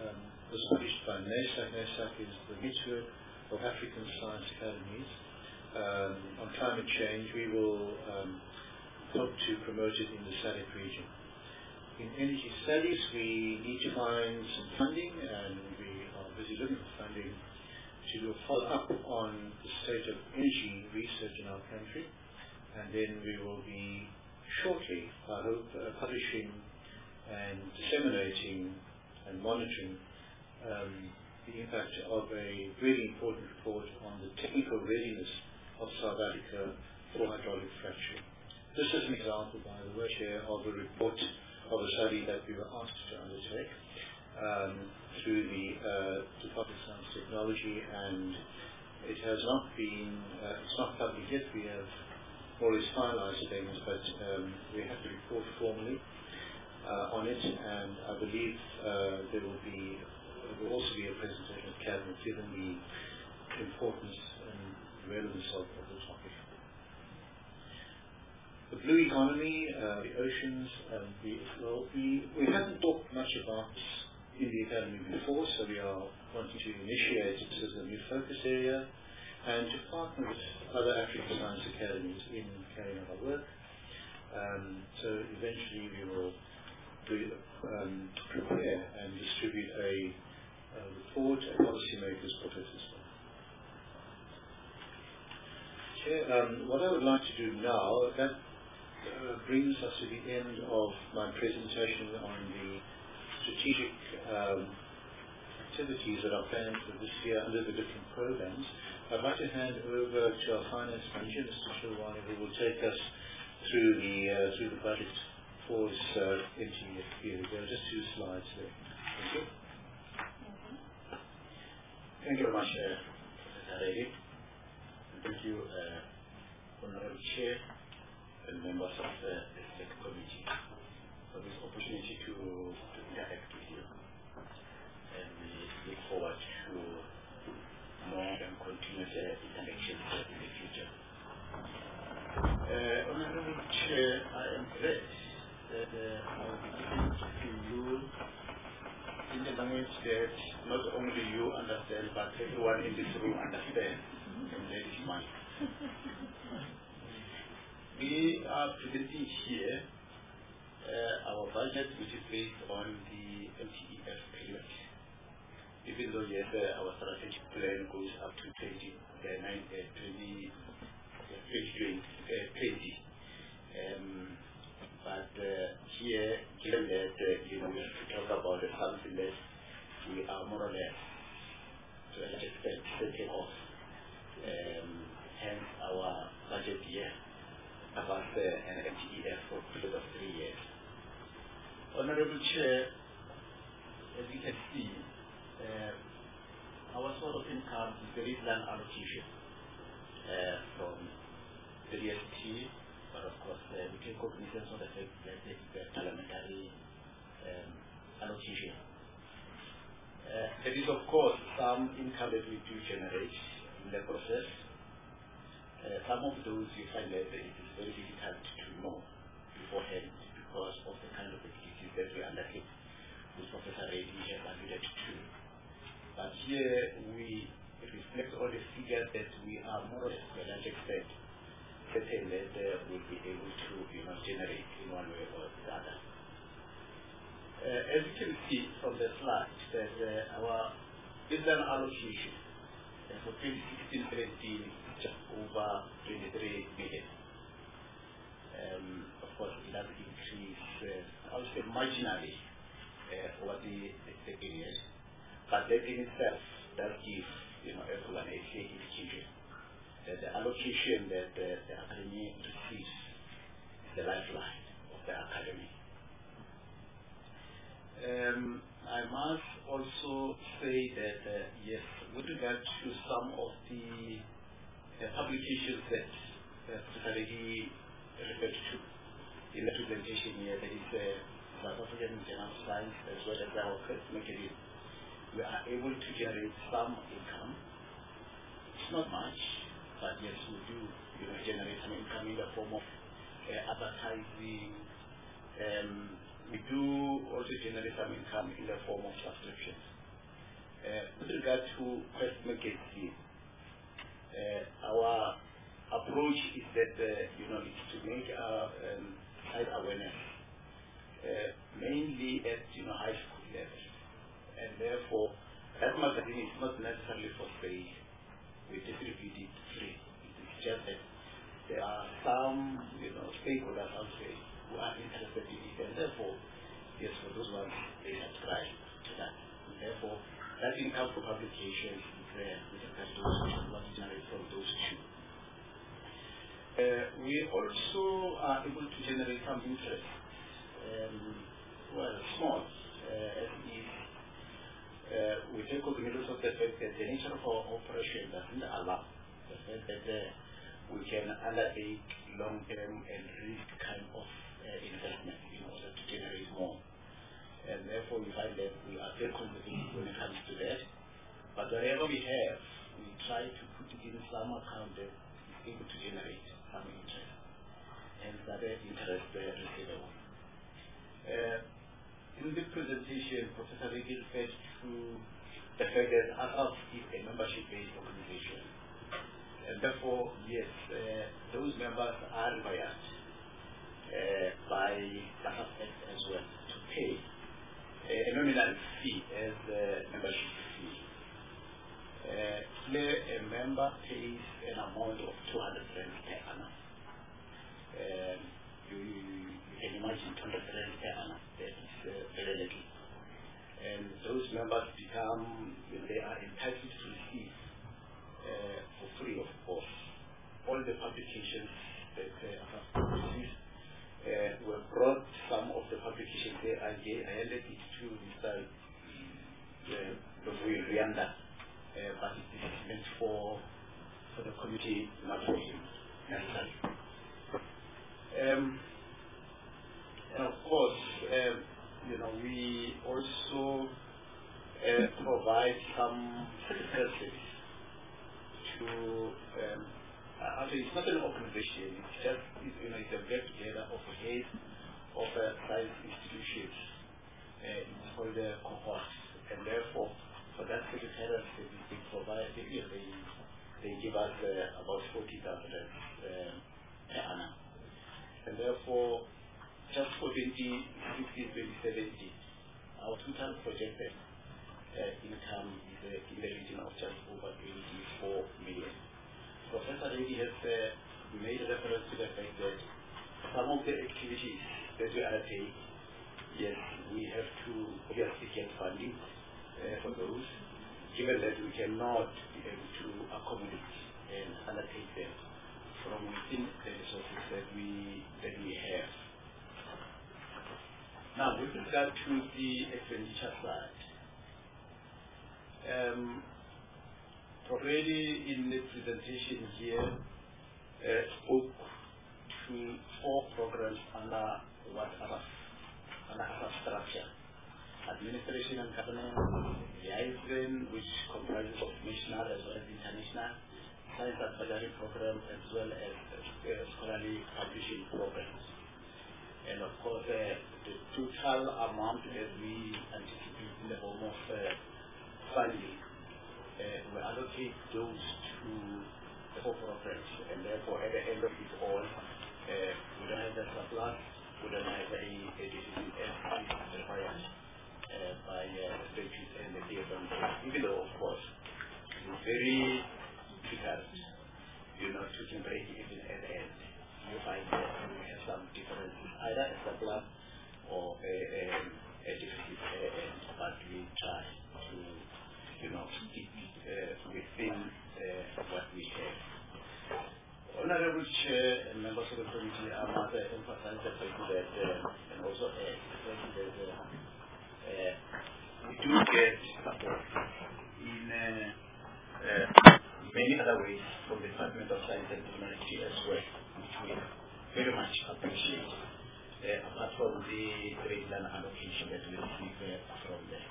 was published by NASAC. NASAC is the network of African science academies on climate change, we will help to promote it in the SADC region. In energy studies, we need to find some funding, and we are busy looking for funding to do a follow-up on the state of energy research in our country. And then we will be shortly, I hope, publishing and disseminating and monitoring the impact of a really important report on the technical readiness of South Africa for hydraulic fracturing. This is an example, by the way, Chair, of a report of a study that we were asked to undertake through the Department of Science and Technology, and it has not been, it's not public yet. We have more or less finalized things, but we have to report formally on it, and I believe there will also be a presentation of Cabinet given the importance and relevance of the topic. The blue economy, the oceans, we haven't talked much about this in the Academy before, so we are wanting to initiate it as a new focus area and to partner with other African science academies in carrying out our work. So eventually we will prepare and distribute a report and policymakers for this as well. Chair, what I would like to do now, that brings us to the end of my presentation on the strategic activities that are planned for this year under the different programs. I'd like to hand over to our finance manager, Mr. Shilwani, who will take us through the budget for this NTF period. There are just 2 slides there. Thank you. Thank you very much, Professor Reddy. Thank you, Honorable Chair and members of the State Committee for this opportunity to interact with you. And we look forward to more and continuous interactions in the future. Honorable Chair, I am glad that I will be able to you in the language that not only you understand, but everyone in this room understands, and that is mine. We are presenting here our budget, which is based on the NTF period. Even though yes, our strategic plan goes up to 2020. But here, given that we have to talk about something that we are more or less to an extent setting off. Hence our budget year about an NTF for a period of 3 years. Honorable Chair, as you can see, our source of income is very land allocation from the DST, but of course we take cognizance of the fact that it is a parliamentary allocation. There is of course some income that we do generate in the process. Some of those you find that it is very difficult to know beforehand because of the kind of activities that we undertake, which Professor Reddy has alluded to. But here we reflect all the figures that we are more or less to a large extent certain that we'll be able to generate in one way or the other. As you can see from the slide, that our baseline allocation for 2016-17 just over 23 million. Of course, it has increased, I would say, marginally over the period. But that in itself does give everyone a clear indication that the allocation that the Academy receives is the lifeline of the Academy. I must also say that, yes, with regard to some of the publications that Professor Reddy referred to in the presentation here, that is South African Journal of Science as well as our first mechanism, we are able to generate some income. It's not much, but yes, we do generate some income in the form of advertising. We do also generate some income in the form of subscriptions. With regard to Quest Magazine, our approach is that, it's to make site awareness, mainly at, high school level. And therefore, that magazine is not necessarily for sale. We distribute it free. It's just that there are some, stakeholders out there who are interested in it, and therefore, yes, for those ones, they subscribe to that. And therefore, that income for publication is there with regard to what generates from those two. We also are able to generate some interest, small, as is. We take cognizance of the fact that the nature of our operation doesn't allow the fact that we can undertake long-term and risk kind of investment in order to generate more. And therefore, we find that we are very conservative when it comes to that. But wherever we have, we try to put it in some account that is able to generate some interest. And that interest receivable. In the presentation, Professor Reggie referred to the fact that ASAF is a membership-based organization. And therefore, yes, those members are required by the ASAF Act as well to pay a nominal fee as a membership fee. A member pays an amount of 200 rand per annum. You can imagine 200 rand per annum. That is very little. And those members become, they are entitled to receive for free, of course, all the publications that ASAF produces. We brought some of the publications there. I handed it to Mr. Rianda, but it is meant for the committee, not for him. And of course, we also provide some services to, actually it's not an organization, it's just, it's a get-together of heads of science institutions. It's called the cohorts, and therefore, for that secretariat service, they provide, they give us about 40,000 per annum. And therefore, just for 2016-2017, our total projected income is in the region of just over 24 million. Professor Reddy has made reference to the fact that some of the activities that we undertake, yes, we have to obviously get funding for those, given that we cannot be able to accommodate and undertake them from within the resources that we have. Now, with regard to the expenditure side, already in the presentation here spoke to 4 programs under ASAF structure: administration and governance, liaison, which comprises of national as well as international, science advisory program, as well as scholarly publishing programs. And of course, the total amount that we anticipate in the form of funding, we allocate those to the 4 programs, and therefore at the end of it all, we don't have the surplus, we don't have any deficit as is required by the statutes and the DFM, even though, of course, it's very difficult, to generate even at the end. You find that we have some differences, either a surplus or a deficit at the end, but we try to, stick within what we have. Honorable Chair and members of the committee, I must emphasize the fact that, and also add that we do get support in many other ways from the Department of Science and Technology as well, which we very much appreciate, apart from the regular allocation that we receive from them.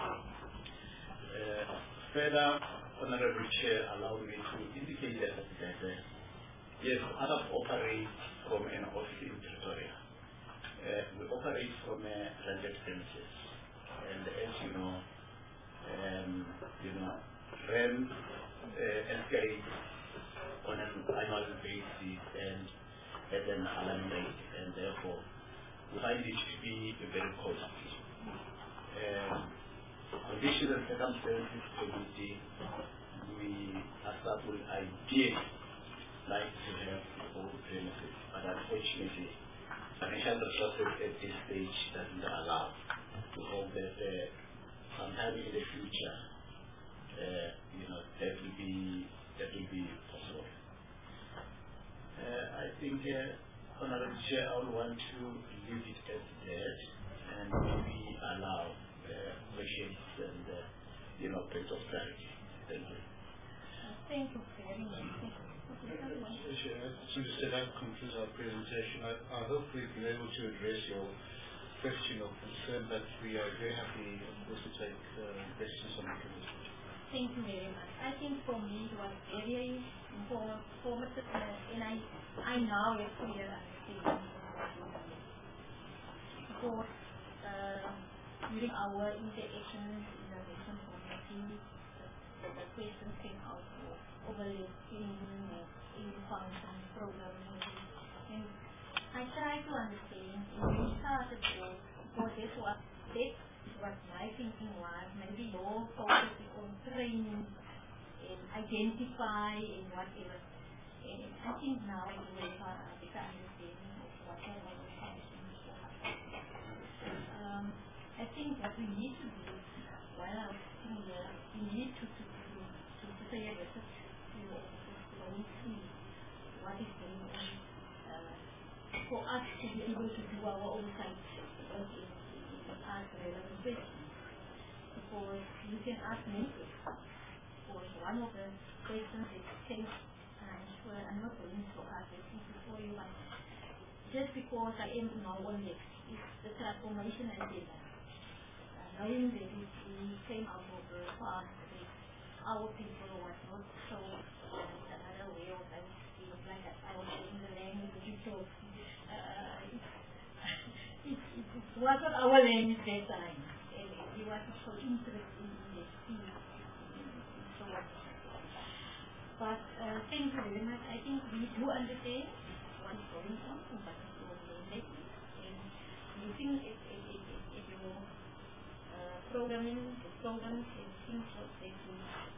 Further, Honorable Chair, allow me to indicate that yes, ASAF operates from an office in Pretoria. We operate from a rented premises, and as you know, rent escalates on an annual basis and at an alarm rate, and therefore we find it to be very costly. Conditions and circumstances permitting, we as staff would ideally like to have all benefits, but unfortunately financial resources at this stage doesn't allow. We hope that sometime in the future, that will be possible. I think, Honorable Chair, I would want to leave it at that and maybe allow questions and points of clarity. Thank you. Thank you very much. So that concludes our presentation. I hope we've been able to address your question or concern, but we are very happy, of course, to take questions on the committee. Thank you very much. I think for me it was very informative, and I now have clear understanding. Because during our interactions in the election committee, the questions came out of overlapping in function programming, and I try to understand when we started because this was what my thinking was. Maybe your focus is on training and identify and whatever. And I think now I do have a better understanding of what our functions are. I think what we need to do while I was sitting here, we need to say a research going through what is going on for us to be able to do our oversight work in ask relevant questions. Because you can ask me, because one of the questions is came, I'm sure I'm not going to ask it before you, but just because I am now on this, is the transformation agenda. Knowing that we came out of the past with our people was not so another way of things like that. I was saying the language digital. It wasn't our language that time. And we were so interested in this field. So but thank you very much. I think we do understand what's going on, but it's also negative. And looking at your programming, the programs and things that you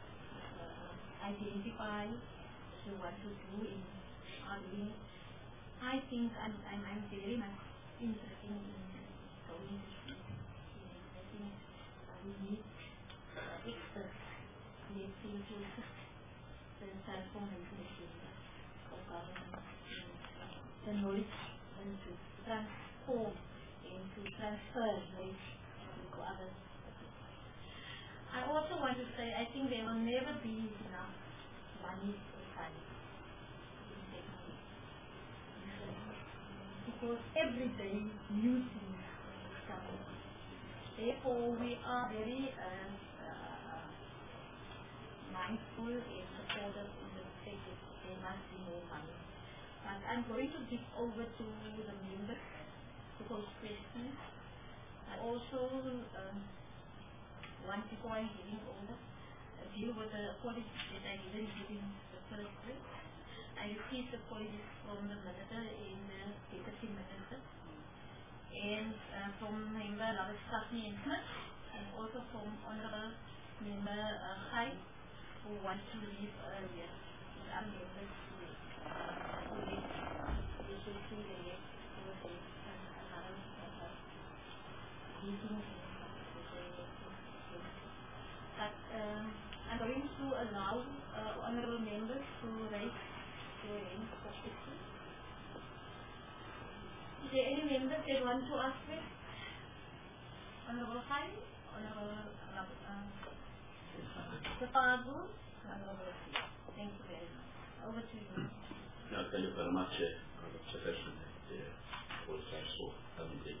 identify what you want to do in arguing, I think I'm very much interested in going to see. I think we need experts to assist the transformation of government, the knowledge, and to transform and to transfer knowledge to others. I also want to say I think there will never be enough money for science in technology. Because every day new things come. Therefore, we are very mindful and supportive in the fact that there must be more money. But I'm going to give over to the members to pose questions. I also want, before I'm giving over, deal with the apologies that I didn't give in the first place. I received apologies from the Minister and the Deputy Minister, and from Member Robert Staffney and Smith, and also from Honourable Member Khai, who wants to leave earlier. And I'm members who should see the next another meeting. But I'm going to allow honourable members to raise their hands for questions. Is there any members that want to ask me? Honourable Khai, Honourable Safabu, Honourable Steve. Thank you very much. Over to you. No, thank you very much, Chairperson, for coming late.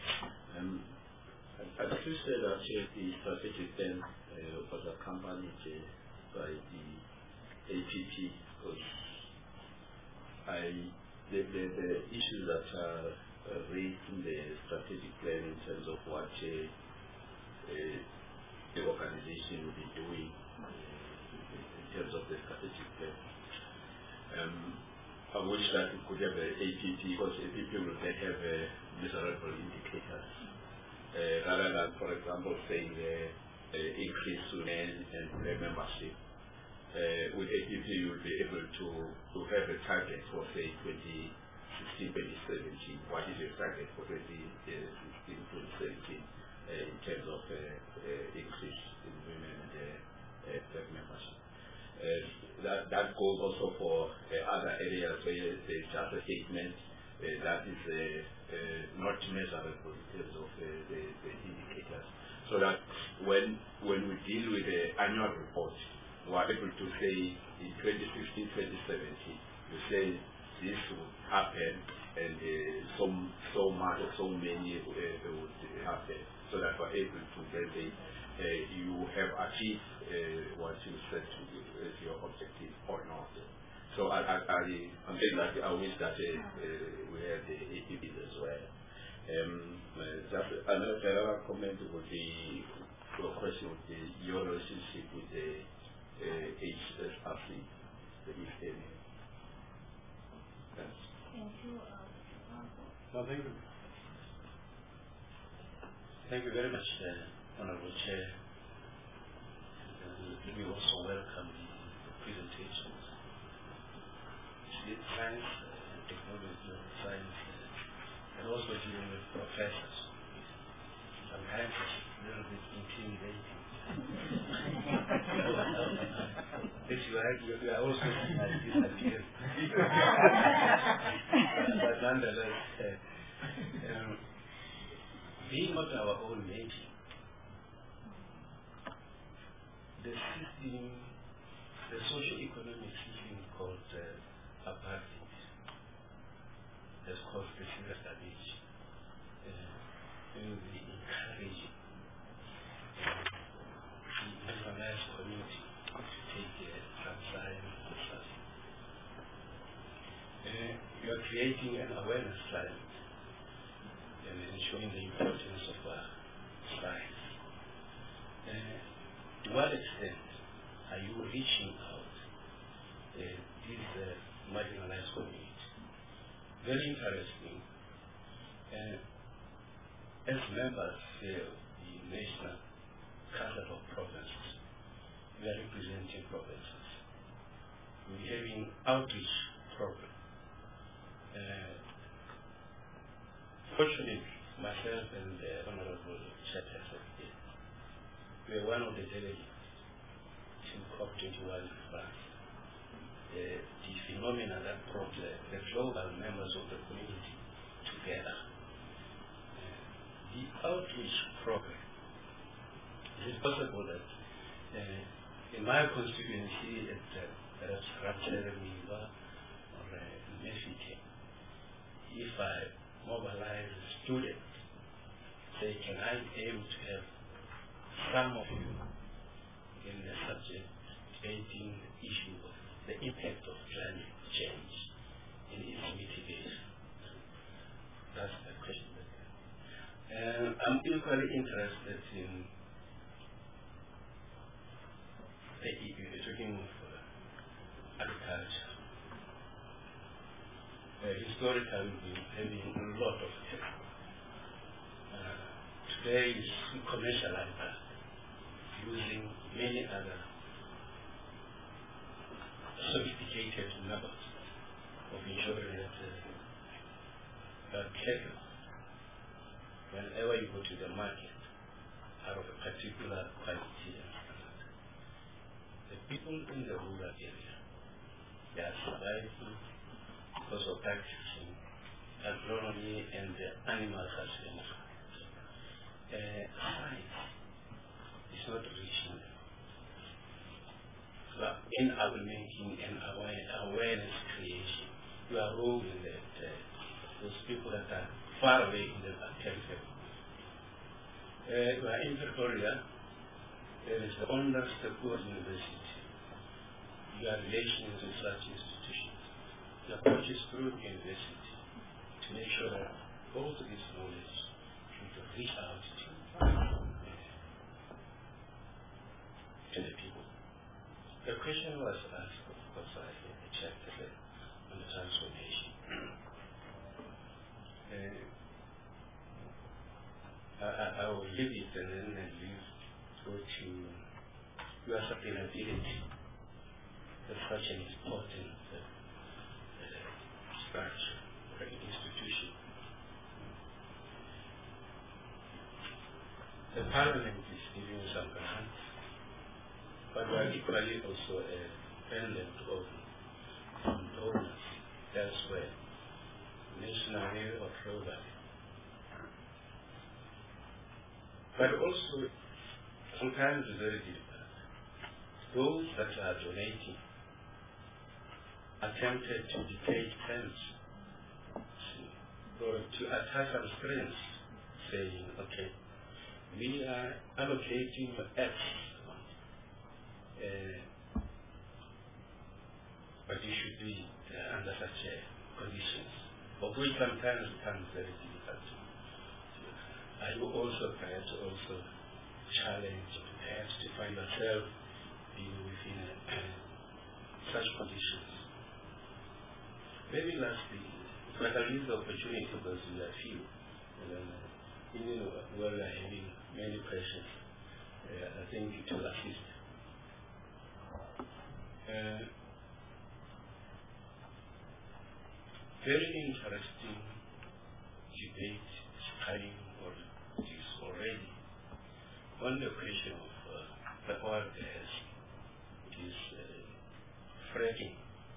As you said, the strategic plan was accompanied by the APP, because the issues that are raised in the strategic plan in terms of what the organization will be doing in terms of the strategic plan. I wish that we could have a APP, because APP will then have measurable indicators. Rather than, for example, saying increase student and membership. With APP, you will be able to have a target for, say, 2016, 2017. What is your target for 2016, 2017 in terms of increase in women and black membership? That goes also for other areas where there's just a statement that is not measurable in terms of the indicators. So that when we deal with the annual report, we are able to say in 2016, 2017, you say this would happen and so much or so many would happen, so that we're able to then say you have achieved what you set as your objective or not. So I'm saying that I wish that we had the APPs as well. Just another comment would be, your question would be your relationship with the HSRC, the East Area. Yes. Thank you. No, thank you. Thank you very much, Honorable Chair. We also welcome the presentations. Science, technology, science, and also dealing with professors. Sometimes it's a little bit intimidating. If you are also disappearing. But nonetheless, being not our own making, the system, the socio-economic system called apartheid, has caused a serious damage in the encouraging the marginalized community to take some science and stuff. You are creating an awareness climate and showing the importance of science. To what extent are you reaching out these marginalized communities? Very interesting. As members of the National Council of Provinces, we are representing provinces. We're having outreach program. Fortunately, myself and the Honorable Chairperson, we are one of the delegates to COP21 in France. The phenomena that brought the global members of the community together. The outreach program, is it possible that in my constituency at Rapture-Riva or Mefite, if I mobilize a student, say, can I be able to have some of you in the subject debating the issue of the impact of climate change in its mitigation? That's the question. And I'm equally interested in talking of agriculture. Historically, we've been having a lot of effort. Today is commercialized that, using many other sophisticated methods of ensuring that cattle, whenever you go to the market, are of a particular quality and standard. The people in the rural area, they are surviving because of practicing agronomy and the animal husbandry. Science is not reaching them. But in our making and awareness creation, we are rolling that those people that are far away in the territory. We are in Pretoria. There is the Honors Tepur University. You have relations with such institutions. You approaches through the university to make sure that all of this knowledge should reach out to the people. The question was asked, of course, I checked on the transformation. I will leave it and then go to your sustainability. That's such an important structure or an institution. The Parliament is giving some grants, but we are equally also dependent on donors elsewhere, nationally or globally. But also, sometimes it's very difficult. Those that are donating attempted to dictate terms or to attach some strings, saying, okay, we are allocating X, but it should be under such conditions, of which sometimes becomes very difficult. I will also perhaps also challenge perhaps to find myself being within such conditions. Maybe lastly, but I'll use the opportunity because we are few. Even while we are having many questions, I think it will assist. Very interesting debate is coming or is already on the question of the oil gas, which is fracking.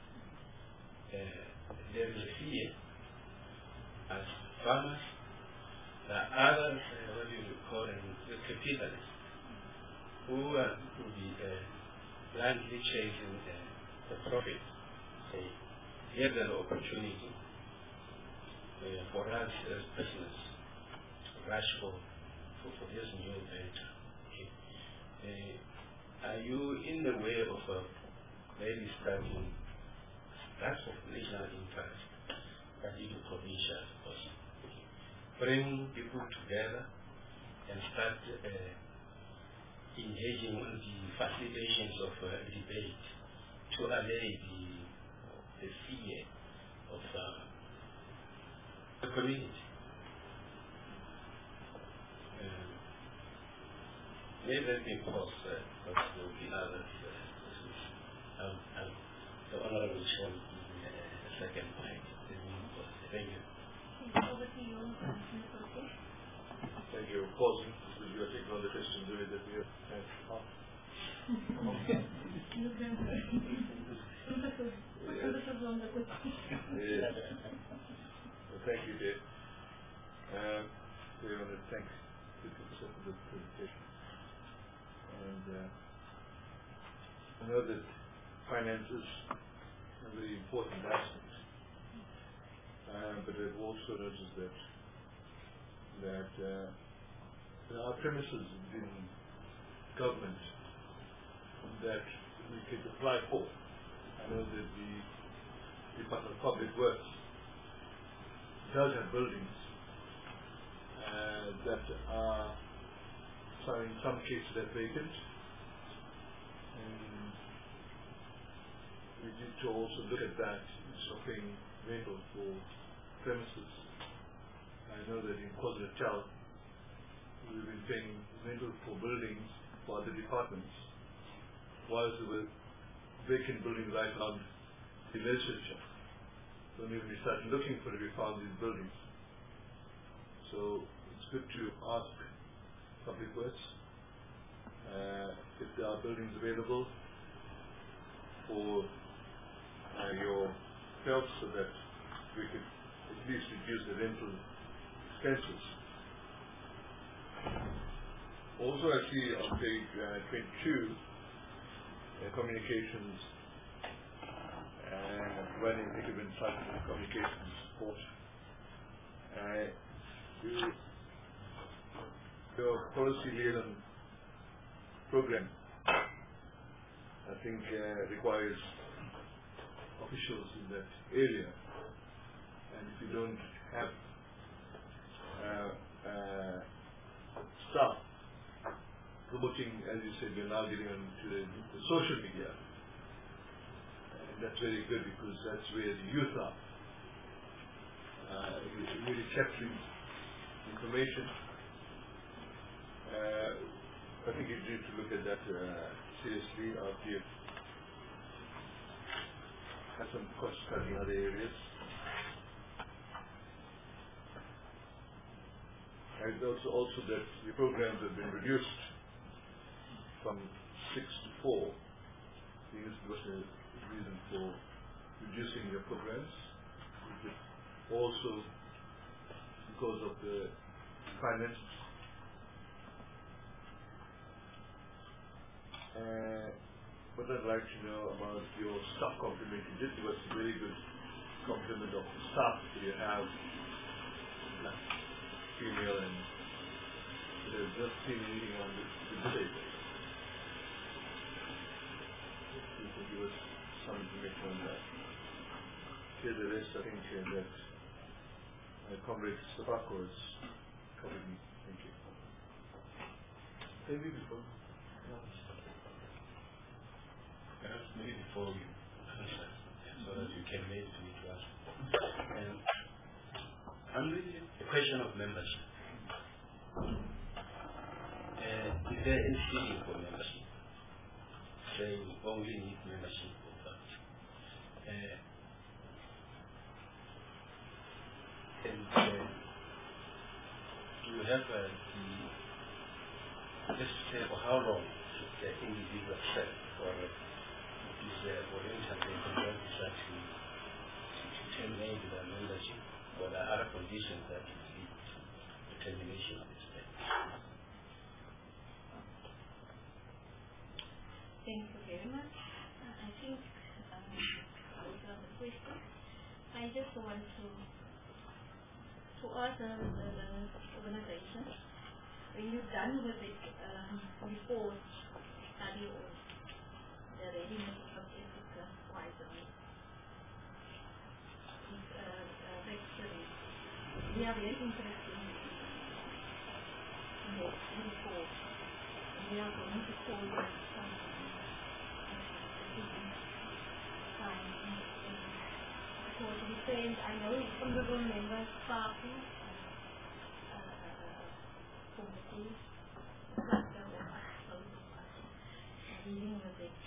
There is a fear as farmers, there are others, what do you call them, the capitalists, who will be blindly chasing the profit. Say, here's an opportunity for us as business to rush for this new venture. Okay. Are you in the way of maybe starting that's of national interest, but even provincial also? Okay. Bring people together and start engaging on the facilitations of debate to allay the fear of the community. Maybe let me pause because there will be others. The Honorable Chair will give me a second point. Thank you. Over to you, Mr. Chief. Thank you. Pausing because you are taking all the questions away that we have had. Yes. Well, thank you, Dave. We want to thank you for the presentation. And I know that finance is a very important aspect, but I've also noticed that our premises in government that we could apply for. I know that the Department of Public Works does have buildings that are, in some cases, are vacant. And we need to also look at that instead of paying rental for premises. I know that in KwaZulu-Natal, we've been paying rental for buildings for other departments, whilst there were vacant buildings right around the legislature. So when we started looking for it, we found these buildings. So it's good to ask Public Works if there are buildings available for yourself so that we could at least reduce the rental expenses. Also, I see on page 22, communications and running equipment cycle and communications support. Your policy liaison program, I think, requires officials in that area, and if you don't have staff promoting, as you said, we're now getting on to the social media, that's very good because that's where the youth are. It's really capturing information. I think you need to look at that seriously after you've had some cost cutting in other areas. And also that the programs have been reduced from 6 to 4. This was a reason for reducing your programs. Which is also because of the finances. What I'd like to know about your staff complement. You did give us a very good complement of the staff that you have. Female and there's just been meeting on the state. You can give us some information on that. Here the rest I think that Comrade Sabako has covered me. Thank you. Maybe before. Perhaps maybe before you answer, so that you can maybe to me to ask. I'm really a question of membership. Is there any ceiling for membership? Say we only need membership of that. Do you have let's say for how long should the individual serve, or is for instance the control decide to terminate the membership? Or there are other conditions that will lead to the termination of this thing. Thank you very much. I think those are the questions. I just want to ask the organization, when you're done with it, report study on the readiness of Africa wisely. We are very interested in this report. We are going to call them some because we said, I know honorable members party committee dealing with it.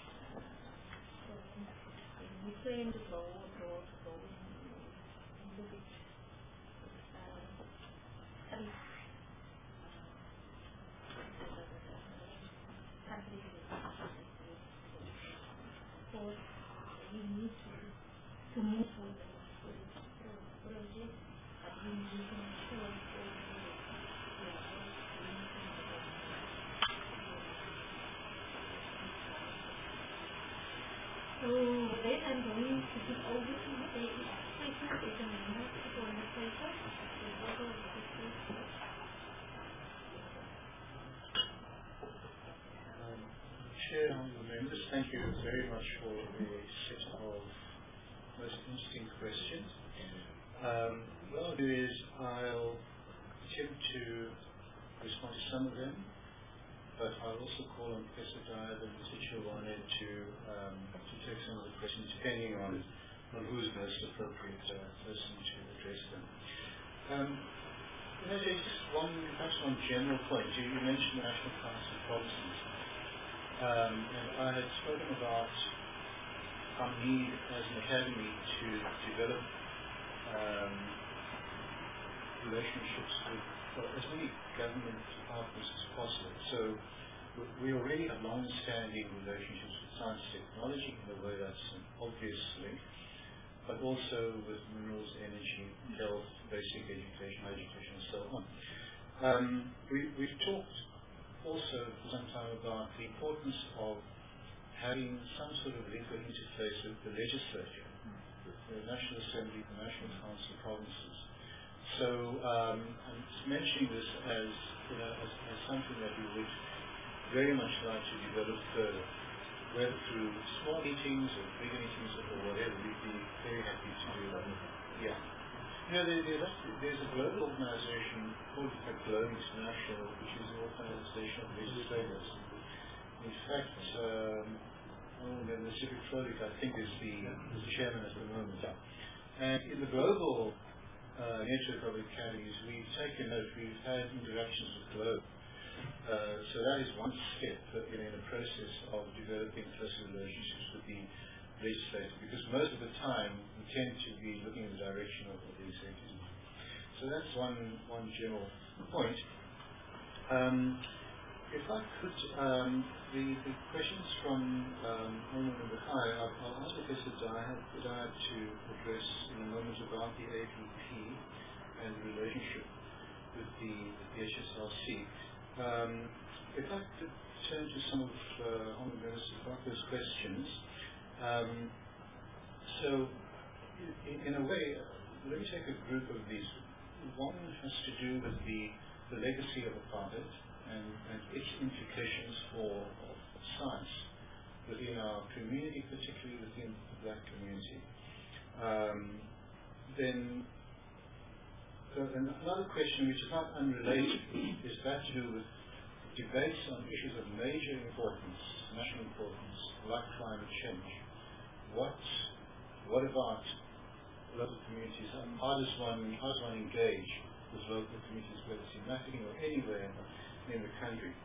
We plan to go abroad, to go and look at we need to move forward with this project, but we need to ensure so then I'm going to give over to the statement as a member for the paper. Chair, honourable members, thank you very much for the set of most interesting questions. What I'll do is I'll attempt to respond to some of them, but I'll also call on Professor Diab and Mr. Chilwane to take some of the questions depending on who's most appropriate person to address them. Just one general point. You mentioned the National Council policies. And I had spoken about our need as an academy to develop relationships with as many government partners as possible. So we already have long-standing relationships with science and technology in a way that's an obvious link, but also with minerals, energy, health, basic education, and so on. We've talked also for some time about the importance of having some sort of link or interface with the legislature, with the National Assembly, the National Council, provinces. So I'm mentioning this as something that we would very much like to develop further, whether through small meetings or bigger meetings or whatever. We'd be very happy to do that. Yeah. There's a global organization called Globe International, which is an organization of legislators. In fact, Honourable Mr. Froelich, I think, is the chairman at the moment. And in the global network of academies, we've taken note, we've had interactions with Globe. So that is one step in a process of developing closer relationships with the legislature, because most of the time we tend to be looking in the direction of the executive. So that's one general point. If I could, the questions from Honourable Member Khai, I'll ask Professor Dyer to address in a moment about the APP and the relationship with the HSRC. If I could turn to some of Honourable Minister Barker's questions. So, in a way, let me take a group of these. One has to do with the legacy of apartheid and its implications for science within our community, particularly within the black community. Then another question, which is not unrelated, is that to do with debates on issues of major importance, national importance, like climate change. What about local communities? How does one engage with local communities, whether it's in Mafeking or anywhere in the country?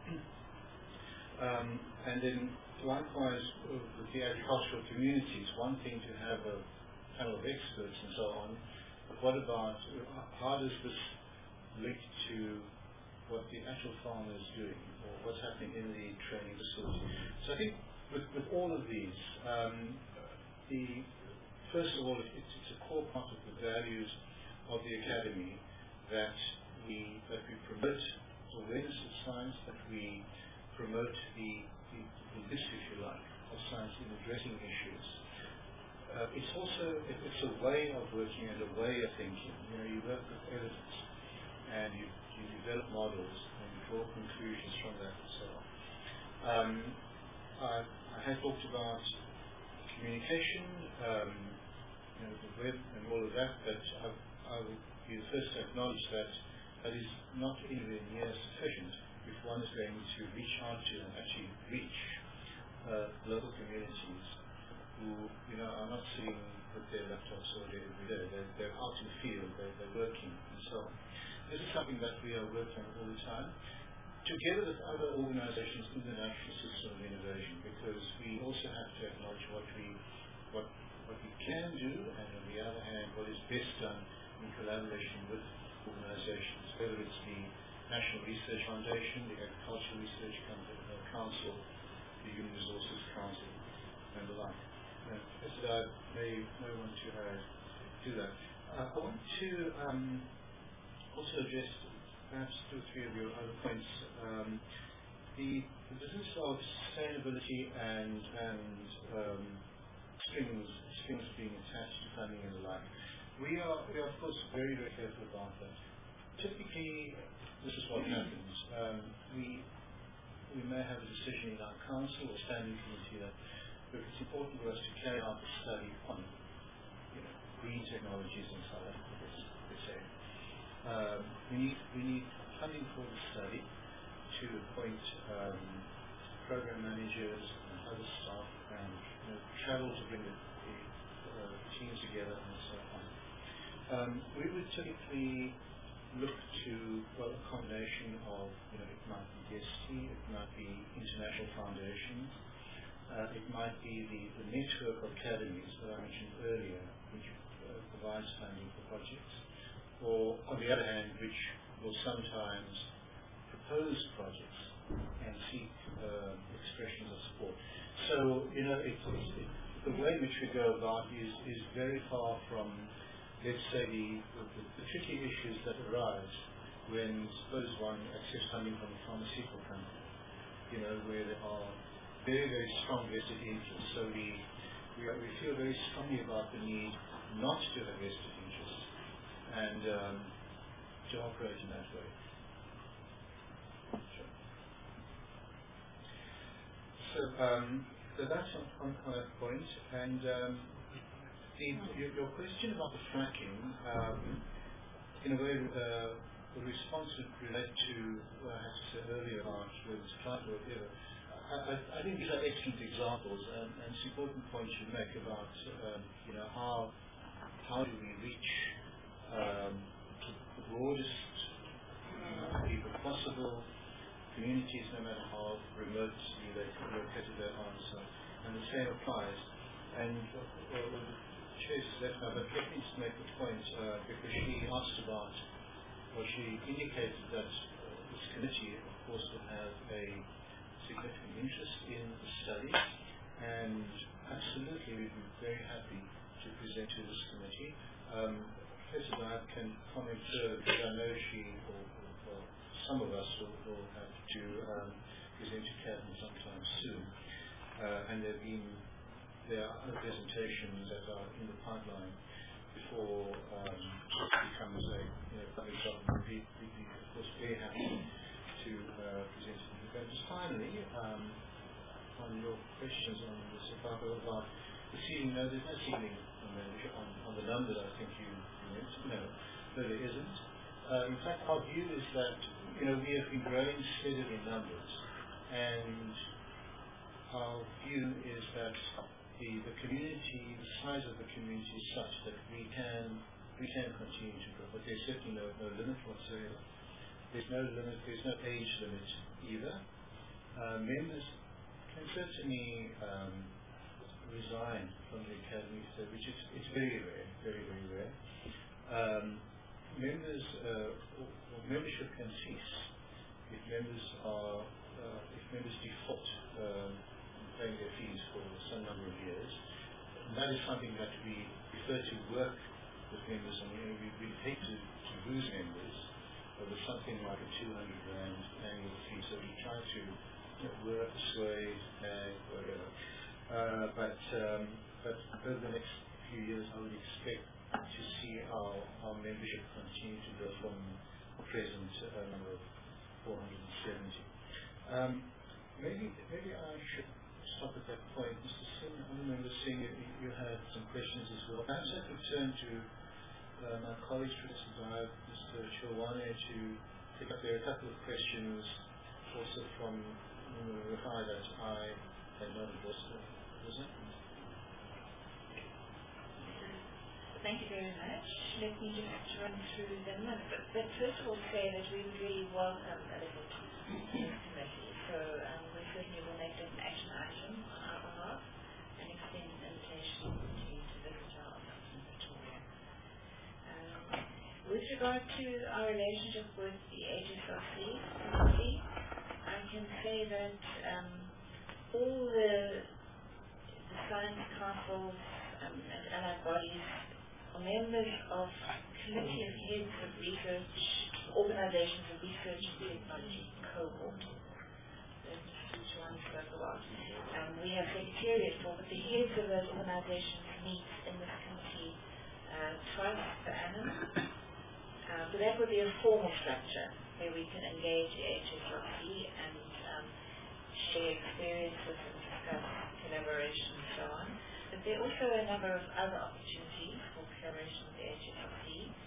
And then likewise with the agricultural communities, one thing to have a panel of experts and so on, but what about, how does this link to what the actual farmer is doing, or what's happening in the training facility? So I think with all of these, first of all, it's a core part of the values of the Academy that we promote awareness of science, that we promote the history, if you like, of science in addressing issues. It's also a way of working and a way of thinking. You work with evidence, and you develop models and you draw conclusions from that and so on. I had talked about communication, the web and all of that, but I would be the first to acknowledge that is not anywhere near sufficient if one is going to reach out to and actually reach local communities who are not sitting with their laptops all day every day. They're out in the field, they're working and so on. This is something that we are working on all the time, together with other organizations in the National System of Innovation, because we also have to acknowledge what we can do, and on the other hand, what is best done in collaboration with organizations, whether it's the National Research Foundation, the Agricultural Research Council, the Human Resources Council, and the like. Professor Dyer may want to add to that. I want to also address perhaps two or three of your other points. The business of sustainability and strings being attached to funding and the like. We are of course very, very careful about that. Typically, this is what happens. We may have a decision in our council or standing committee that it's important for us to carry out a study on green technologies in South Africa, let's say. We need funding for the study to appoint program managers and other staff and travel to bring the teams together and so on. We would typically look to a combination of, it might be DST, it might be international foundations, it might be the network of academies that I mentioned earlier, which provides funding for projects, or on the other hand, which will sometimes propose projects and seek expressions of support. So, the way in which we go about is very far from, let's say, the tricky issues that arise when, suppose one access funding from a pharmaceutical company, where there are very, very strong vested interests. So we feel very strongly about the need not to have vested interests and to operate in that way. Sure. So that's on that point. And your question about the fracking, in a way, the response would relate to what I had to say earlier about whether it's climate or whatever. I think these are excellent examples, and it's an important point you make about how do we reach the broadest people possible, communities, no matter how remote located they are, and so on. And the same applies. And the chair's left now, but let me just make the point because she asked about, or she indicated that this committee, of course, will have a significant interest in the study, and absolutely we'd be very happy to present to this committee. Professor Diab can comment further, because I know she, or some of us, will have to present to Cabinet sometime soon. And there are other presentations that are in the pipeline before it becomes a public document. We'd be, of course, very happy to present it. But just finally, on your questions on this about the ceiling, no, there's no ceiling on the numbers I think you mentioned. No, there isn't. In fact, our view is that we have been growing steadily in numbers, and our view is that the community, the size of the community is such that we can continue to grow, but there's certainly no limit whatsoever. There's no limit, there's no age limit either. Members can certainly resign from the academy, which is very rare, very, very rare. Membership can cease if members default paying their fees for some number of years. And that is something that we prefer to work with members on. We hate to lose members with something like a 200 rand annual fee, so we try to work, persuade, whatever. But over the next few years, I would expect to see our membership continue to grow from the present number of 470. Maybe I should stop at that point. Mr. Singh, I remember seeing you had some questions as well. Perhaps I could turn to my colleagues, Professor Diab, Mr. Chilwane, to pick up there a couple of questions also from Rafai that I had not addressed. Thank you very much. Let me just run through them. But first of all, say that we would really welcome a visit to this committee. So we certainly will make that an action item on our behalf and extend an invitation to visit our office in Pretoria. With regard to our relationship with the HSRC committee, I can say that all the science councils and allied bodies are members of committee of heads of research, organizations of research and technology cohort. Which one spoke about. We have secretariat for, but the heads of those organizations meet in this committee twice per annum. So that would be a formal structure where we can engage the HSRC and share experiences and discuss collaboration and so on. But there are also a number of other opportunities for collaboration with the HSRC.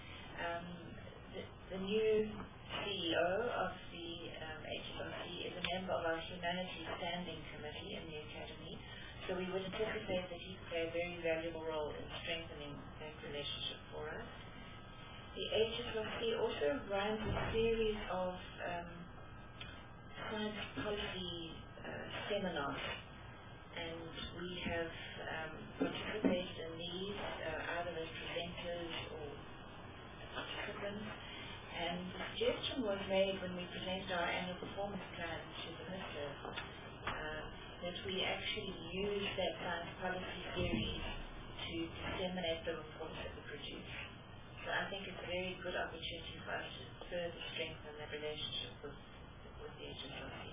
The new CEO of the HSRC is a member of our Humanities Standing Committee in the Academy, so we would anticipate that he could play a very valuable role in strengthening that relationship for us. The HSRC also runs a series of science policy seminars, and we have participated in these either as presenters or participants. And the suggestion was made when we presented our annual performance plan to the Minister that we actually use that science policy series to disseminate the reports that we produce. So I think it's a very good opportunity for us to further strengthen that relationship with the HSRC.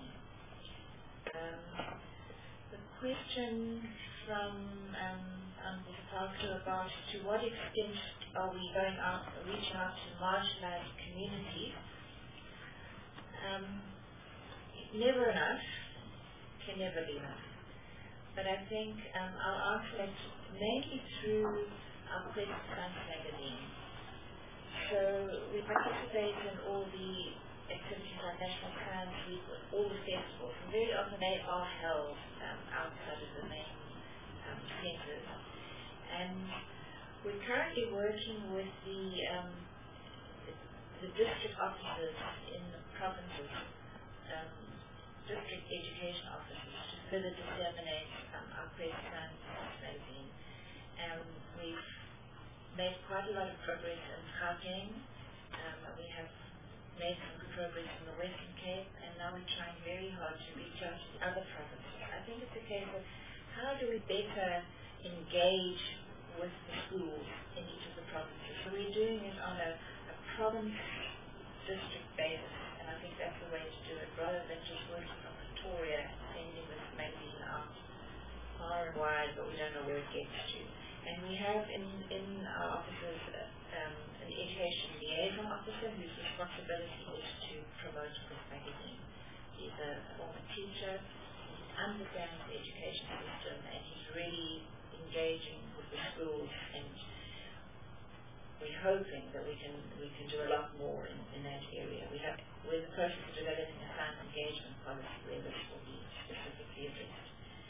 The question from Mr. Parker about to what extent are we reaching out to marginalized communities? Never enough, can never be enough. But I think I'll answer that mainly through our Quest Science magazine. So we participate in all the activities like National Science Week, all the festivals, and very often they are held outside of the main centres. And we're currently working with the district officers in the provinces, district education officers, to further disseminate our Press Science magazine. We've made quite a lot of progress in Gauteng. We have made some good progress in the Western Cape, and now we're trying very hard to reach out to the other provinces. I think it's a case of how do we better engage with the schools in each of the provinces. So we're doing it on a province district basis, and I think that's the way to do it, rather than just working from Pretoria and sending this magazine out far and wide, but we don't know where it gets to. And we have in our offices an education liaison officer whose responsibility is to promote this magazine. He's a former teacher, he understands the education system, and he's really engaging with the schools, and we're hoping that we can do a lot more in that area. We're in the process of developing a science engagement policy where this will be specifically addressed.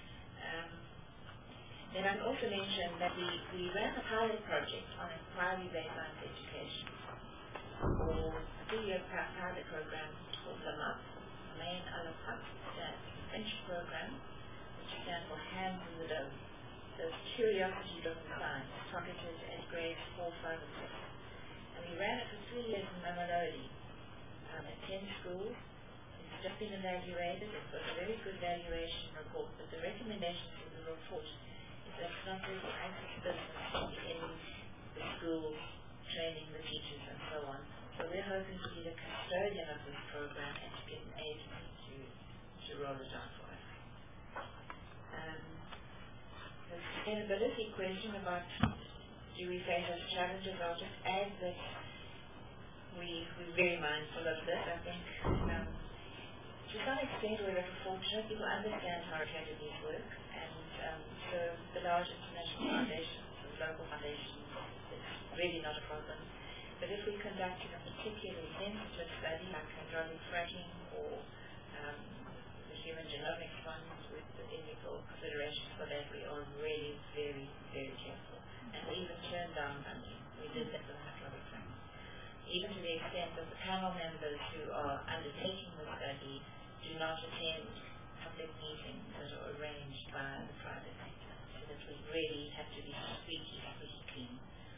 Then I'd also mention that we ran a pilot project on inquiry-based science education, or a 3-year pilot program called LAMAP, Main Alapap, French program, which stands for Hands in the Dome. So it's curiosity-driven science, targeted at grades 4, 5, and 6. And we ran it for 3 years in Mamelodi, at 10 schools. It's just been evaluated. It's got a very good evaluation report, but the recommendations in the report is that it's not really ISIS business in the school, training the teachers, and so on. So we're hoping to be the custodian of this program and to get an agency to roll it out for us. The sustainability question about do we face those challenges, I'll just add that we're very mindful of this. I think to some extent we're very fortunate. People understand how academies work, and so the large international foundations, the local foundations, it's really not a problem. But if we conduct a particularly sensitive study like hydraulic fracking or the human genomics ones with the ethical considerations for that, we are really very, very careful. And we even turned down money. We did that with hydraulic fracking. Even to the extent that the panel members who are undertaking the study do not attend public meetings that are arranged by the private sector. So that we really have to be squeaky clean.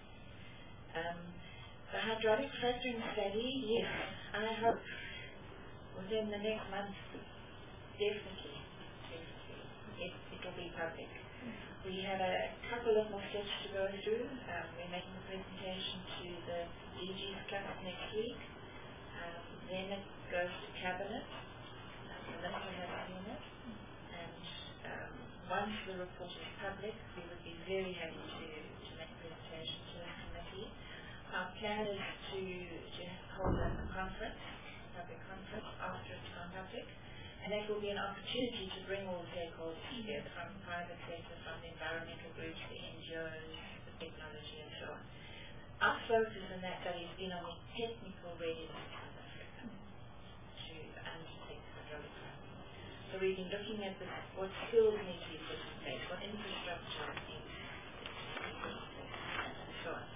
The hydraulic fracturing study, yes, I hope within the next month, definitely, it will be public. We have a couple of more steps to go through. We're making a presentation to the DG's Club next week. Then it goes to Cabinet. The Minister has seen it. And once the report is public, we would be very happy to make a presentation to the committee. Our plan is to hold a conference, public conference, after it's gone public, and that will be an opportunity to bring all the stakeholders together, from the private sector, from the environmental groups, the NGOs, the technology, and so on. Our focus in that study has been on the technical readiness of South Africa to undertake hydraulic fracking. So we've been looking at what skills need to be put in place, what infrastructure needs to be put in place, and so on.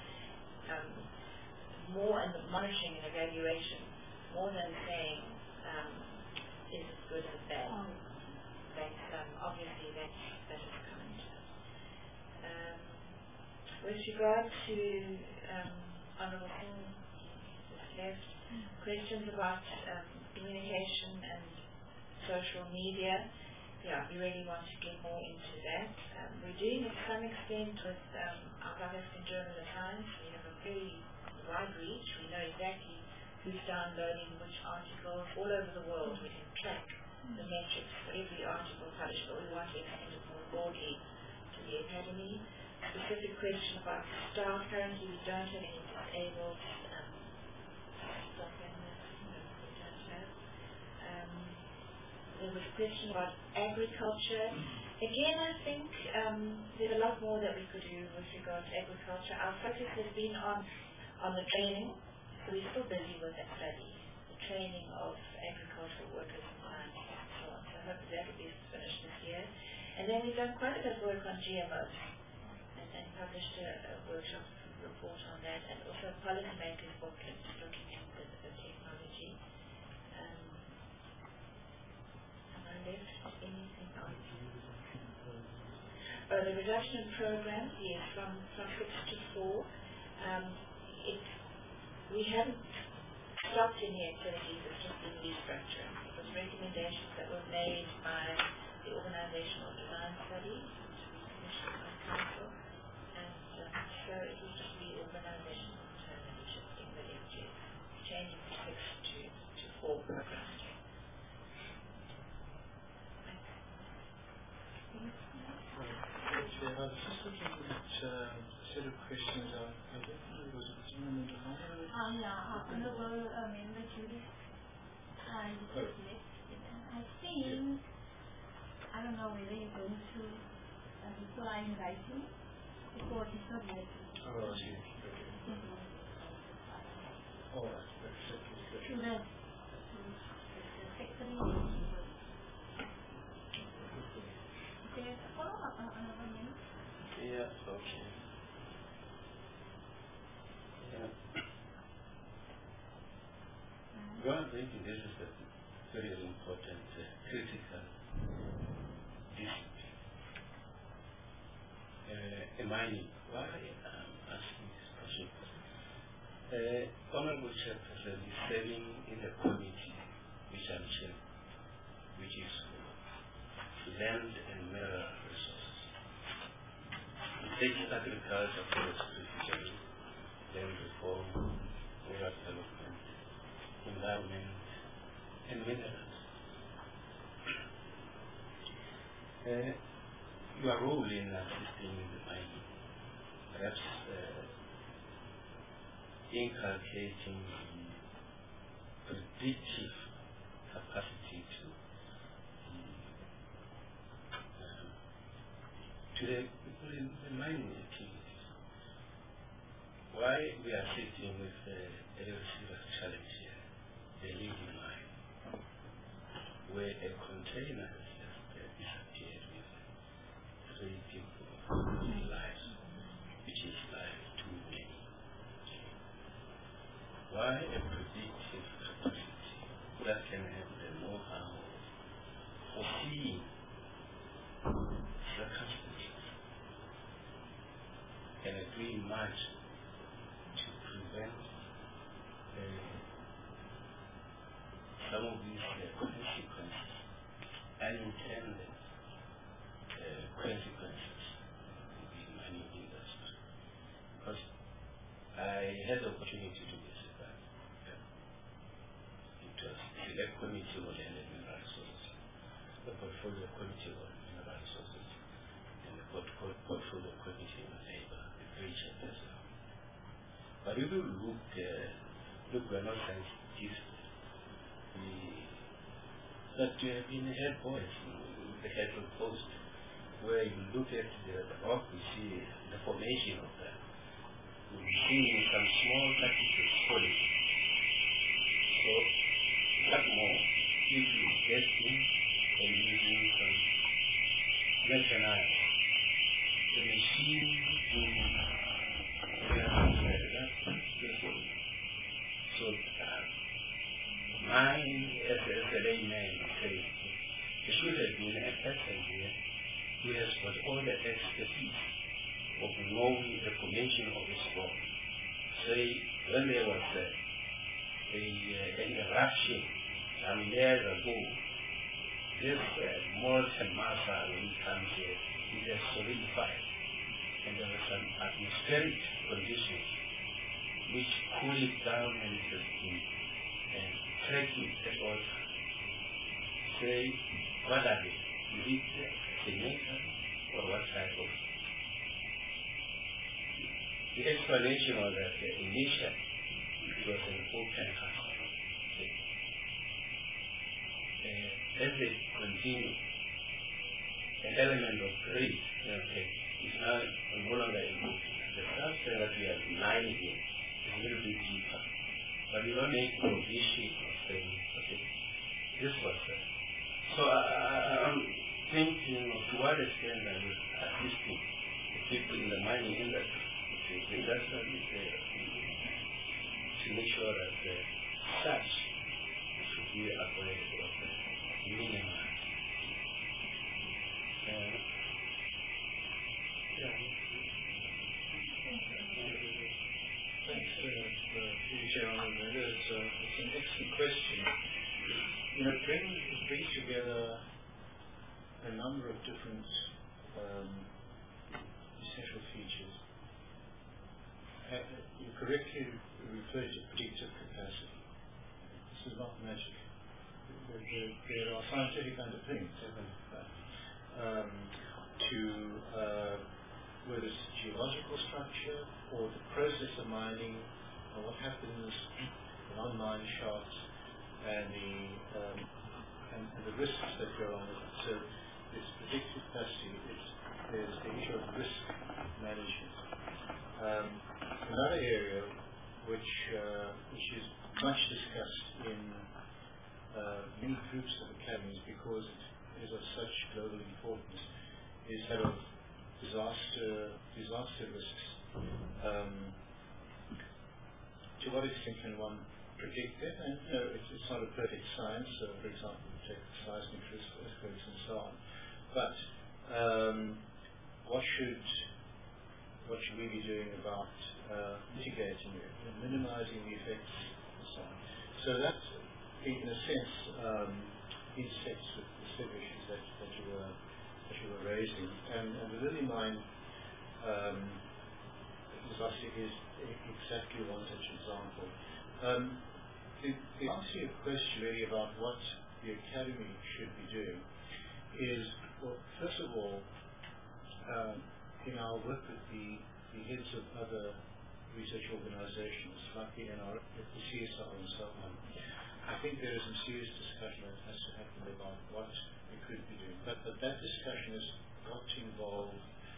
More in the monitoring and evaluation, more than saying is it good or bad. Obviously that is coming to us. With regard to Honourable Singh, just left, questions about communication and social media, yeah, we really want to get more into that. We're doing it to some extent with our South African Journal of Science. We have a very wide reach. We know exactly who's downloading which articles all over the world. We can track the metrics for every article published, but we want to extend it more broadly to the Academy. Specific question about staff. Currently we don't have any disabled staff members. No, we don't have. There was a question about agriculture. Again, I think there's a lot more that we could do with regard to agriculture. Our focus has been on the training. So we're still busy with that study, the training of agricultural workers and scientists and so on. So I hope that will be finished this year. And then we've done quite a bit of work on GMOs and published a workshop report on that, and also a policymakers booklet looking at the technology. Have I left anything else? The reduction in programs, yes, from 6 to 4. We haven't stopped any activities, it's just been restructuring. It was recommendations that were made by the Organizational Design Study, which we commissioned by Council, and so it was just reorganization internally, shifting the FGS, changing from 6 to 4 programs. I was just looking at a set of questions on Honorable Member Judith, I think, I don't know whether you're going to reply in writing before it's not yet. Oh, I see. Okay. All right. To the secretary. Is there a follow-up on another minute? Yeah, okay. Yeah. Well, I think this is a very important critical discipline. Mining. Why I'm asking this question? Honorable Chairperson is serving in the committee which I'm chairing, which is land and mineral resources. It takes agriculture, forestry, fisheries, land reform, rural development, environment, and minerals. Your role in assisting in the mining, perhaps inculcating the predictive capacity to the people in the mining activities. Why we are sitting with a very serious challenge here, the leading mine, where a container has just disappeared with 3 people's lives, which is life too many. Why a predictive capacity that can have the know-how of foreseeing circumstances and doing much to prevent some of these consequences, unintended consequences in the mining industry. Because I had the opportunity to visit that. It was the Select Committee on Land and Mineral Resources, the Portfolio Committee on Mineral Resources, and the Portfolio Committee on Labor, the 3 chapters. But if you look, we're not scientists. But you have been head boys, the head of post, where you look at the rock, you see the formation of that. You see some small particles falling. So, what more if you get in and using some mechanized, the machine so mine, as a layman say, it should have been a person here who has got all the expertise of knowing the formation of this rock. Say, when there was an eruption some years ago, this molten matter, when it comes here, it has solidified. And there were some atmospheric conditions which cool it down and it has been cracking at all times. Say, what are they? Is it cement or what type of? The explanation was that initially it was an open cast. As they continue, an element of grade is now no longer involved. The substance that we are mining in is a little bit deeper. But we don't make provision of saying, okay, this was it. So I'm thinking of to what extent are we assisting people in the mining industry, the industrial to make sure that such should be avoided or minimized. Thanks, Chairman. It's an excellent question. It brings together a number of different essential features. You correctly referred to predictive capacity. This is not magic. There are scientific underpinnings to whether it's geological structure or the process of mining and what happens on mine shafts and the risks that go on with it. So it's predictive capacity. There's the issue of risk management. Another area which is much discussed in many groups of academies because it is of such global importance is that of disaster risks. To what extent can one predict it? And it's not a perfect science. So, for example, take seismic risk, earthquakes, and so on. But what should we be doing about mitigating it and minimizing the effects and so on? So that, in a sense, intersects with the set of issues that you were raising. And the Lily mine is exactly one such example. The answer to your question really about what the Academy should be doing is, well, first of all, in our work with the heads of other research organizations like the NRF, the CSR and so on, I think there is some serious discussion that has to happen about what we could be doing. But that discussion has got to involve,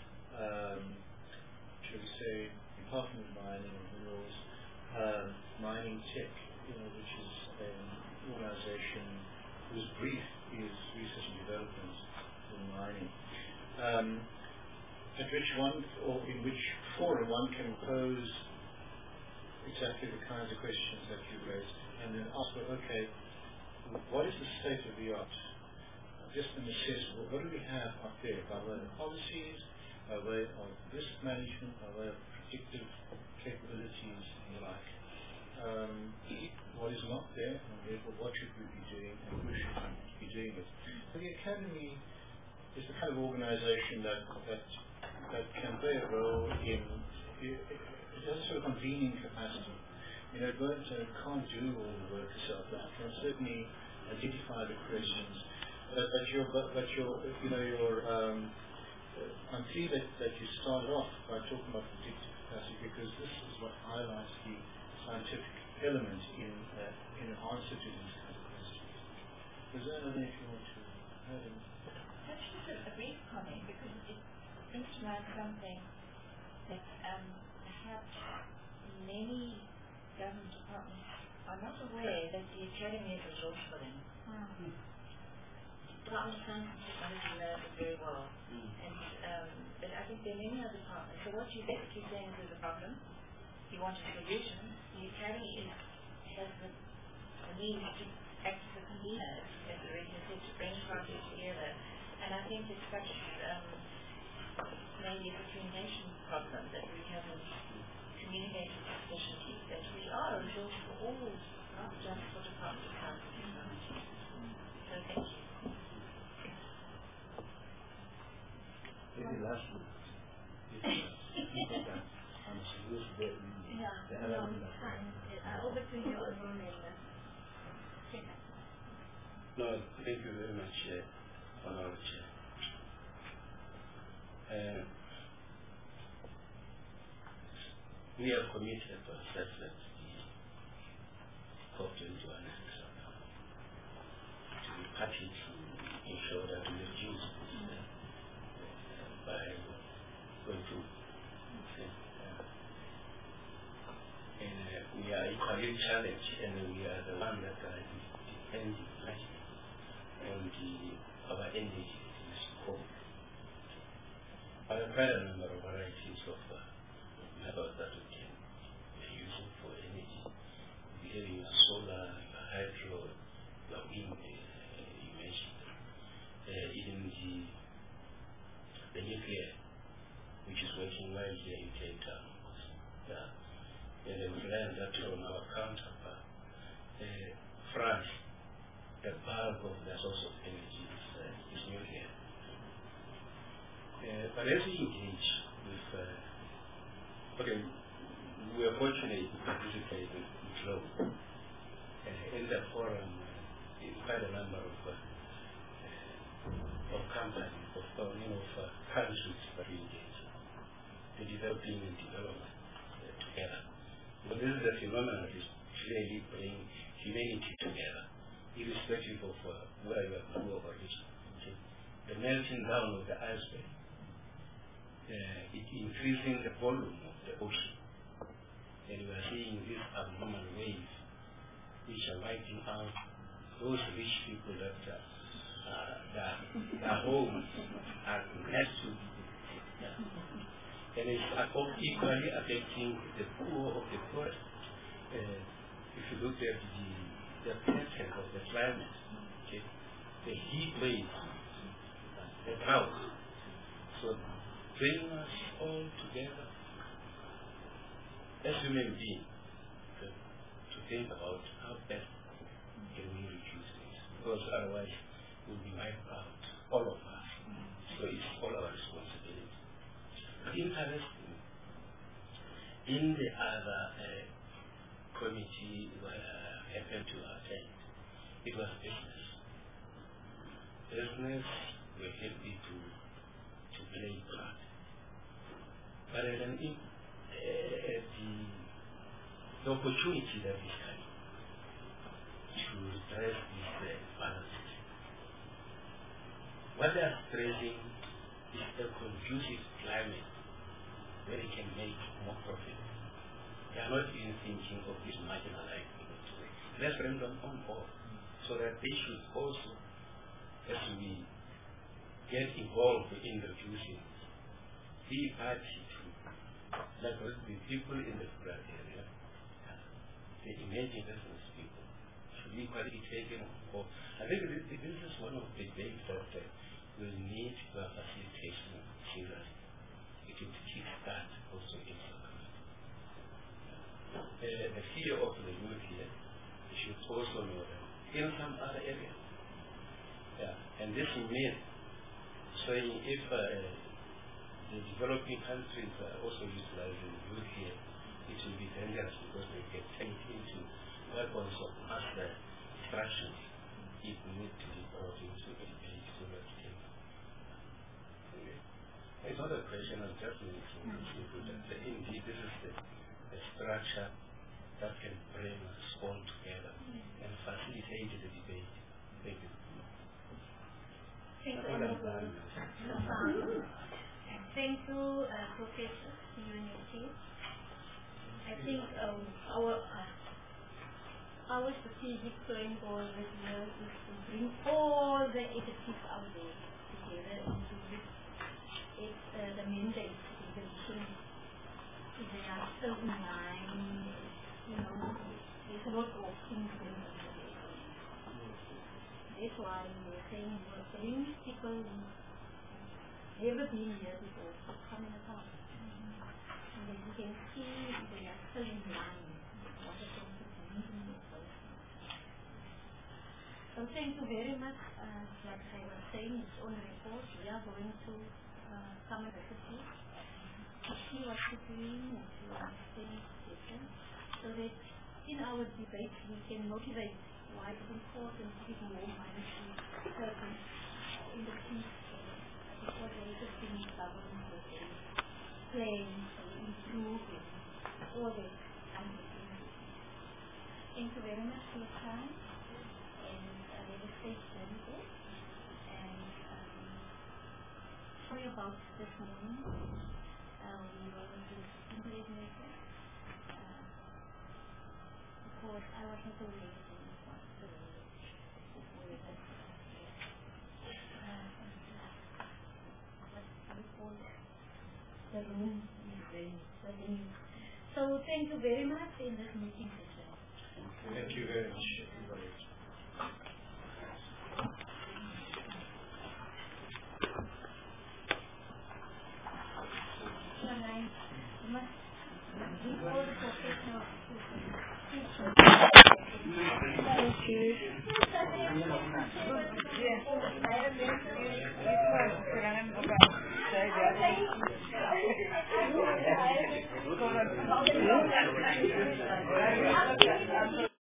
shall we say, Department of Mining and Minerals, Mining Tech, which is an organization whose brief is research and development in mining. At which one, or in which forum one can pose exactly the kinds of questions that you raised, and then ask, okay, what is the state of the art? Just an assessment. What do we have up there by way of policies, by way of risk management, by way of predictive capabilities and the like? What is not there, and therefore what should we be doing, and who should we be doing it? So the Academy is the kind of organization that can play a role in sort of convening capacity. It can't do all the work itself, but it can certainly identify the questions. I'm pleased that you started off by talking about predictive capacity because this is what highlights the scientific element in an answer to these kind of questions. Is there anything if you want to add in? That's just a brief comment because it brings to mind something that perhaps many government departments are not aware that the Academy is resourceful in. Department of Science and Technology knows it very well. But I think there are many other departments. So what you're basically saying is there's a problem, you want a solution. The Academy has the means to act as a convener, as the region said, to bring parties together. And I think it's such maybe a communication problem that we haven't communicated sufficiently, that we are a resource for all, not just for Department of Science and Technology. So thank you. Maybe last week. Over to you, No, thank you very much, Honorable Chair. We are committed to assess that the COP21 to be party to ensure that we reduce this by going to and we are equally challenged, and we are the one that are depending largely on our energy home. But there are quite a number of varieties of methods that we can use for energy. Here you have solar, you have hydro, you have wind, you mentioned. Even the nuclear, which is working well here in Cape Town. Yeah. And then we learned that from our counterpart, France, the bulk of the source of energy is nuclear. But as we engage with, we are fortunate to participate in GLOBE. In the forum, quite a number of companies, of countries that we engage, the developing and development together. But this is a phenomenon that is clearly bringing humanity together, irrespective of where you are poor or rich. The melting down of the iceberg, it increasing the volume of the ocean. And we are seeing these abnormal waves which are wiping out those rich people that their homes are next to. And it's equally affecting the poor of the poor. If you look at the pattern of the climate, the heat waves, the drought, so bring us all together as human beings to think about how best can we reduce this, because otherwise we'll be wiped out, all of us. So it's all our responsibility. Interesting, in the other committee where I happened to attend, it was business. Business were happy to play part. But the opportunity that is coming to redress these balances, what they are stressing is a conducive climate where they can make more profit. They are not even thinking of this marginalized people today. Let's bring them on board so that they should also, as we get involved in reducing, be party to, like the people in the rural area, the emerging business people, should equally be taken on board. I think this is one of the things that we need to have facilitation seriously. It will kickstart also in South Africa. The fear of the nuclear, we should also know that in some other areas. And this myth saying if the developing countries are also utilizing nuclear, it will be dangerous because they get turned into weapons of mass destruction. It needs to be brought into a debate so that it can. It's not a question of just mentioning that indeed this is the structure that can bring us all together and facilitate the debate. Thank you. Thank you, Professor, you and your team. I think our strategic plan goal this year is to bring all the entities out there together and to give it the mandate to the vision. If they are still in line, there's a lot of things going on today. That's why we're saying we're bringing people who never been here before to come in the town. And then you can see they are still in line with what is going to be in the place. So thank you very much. Like I was saying, it's on record. We are going to some of the cities to see what's happening and to understand the system, so that in our debate we can motivate why it's important to give more money to certain industries because there is a thing government with a plan to improve and all that kind of things. Thank you very much for your time, and let us stay tuned. And sorry about this morning. We were going to simply later because I was not aware of the support. The room is very sudden. So thank you very much in this meeting session. Thank you very much. Thank you.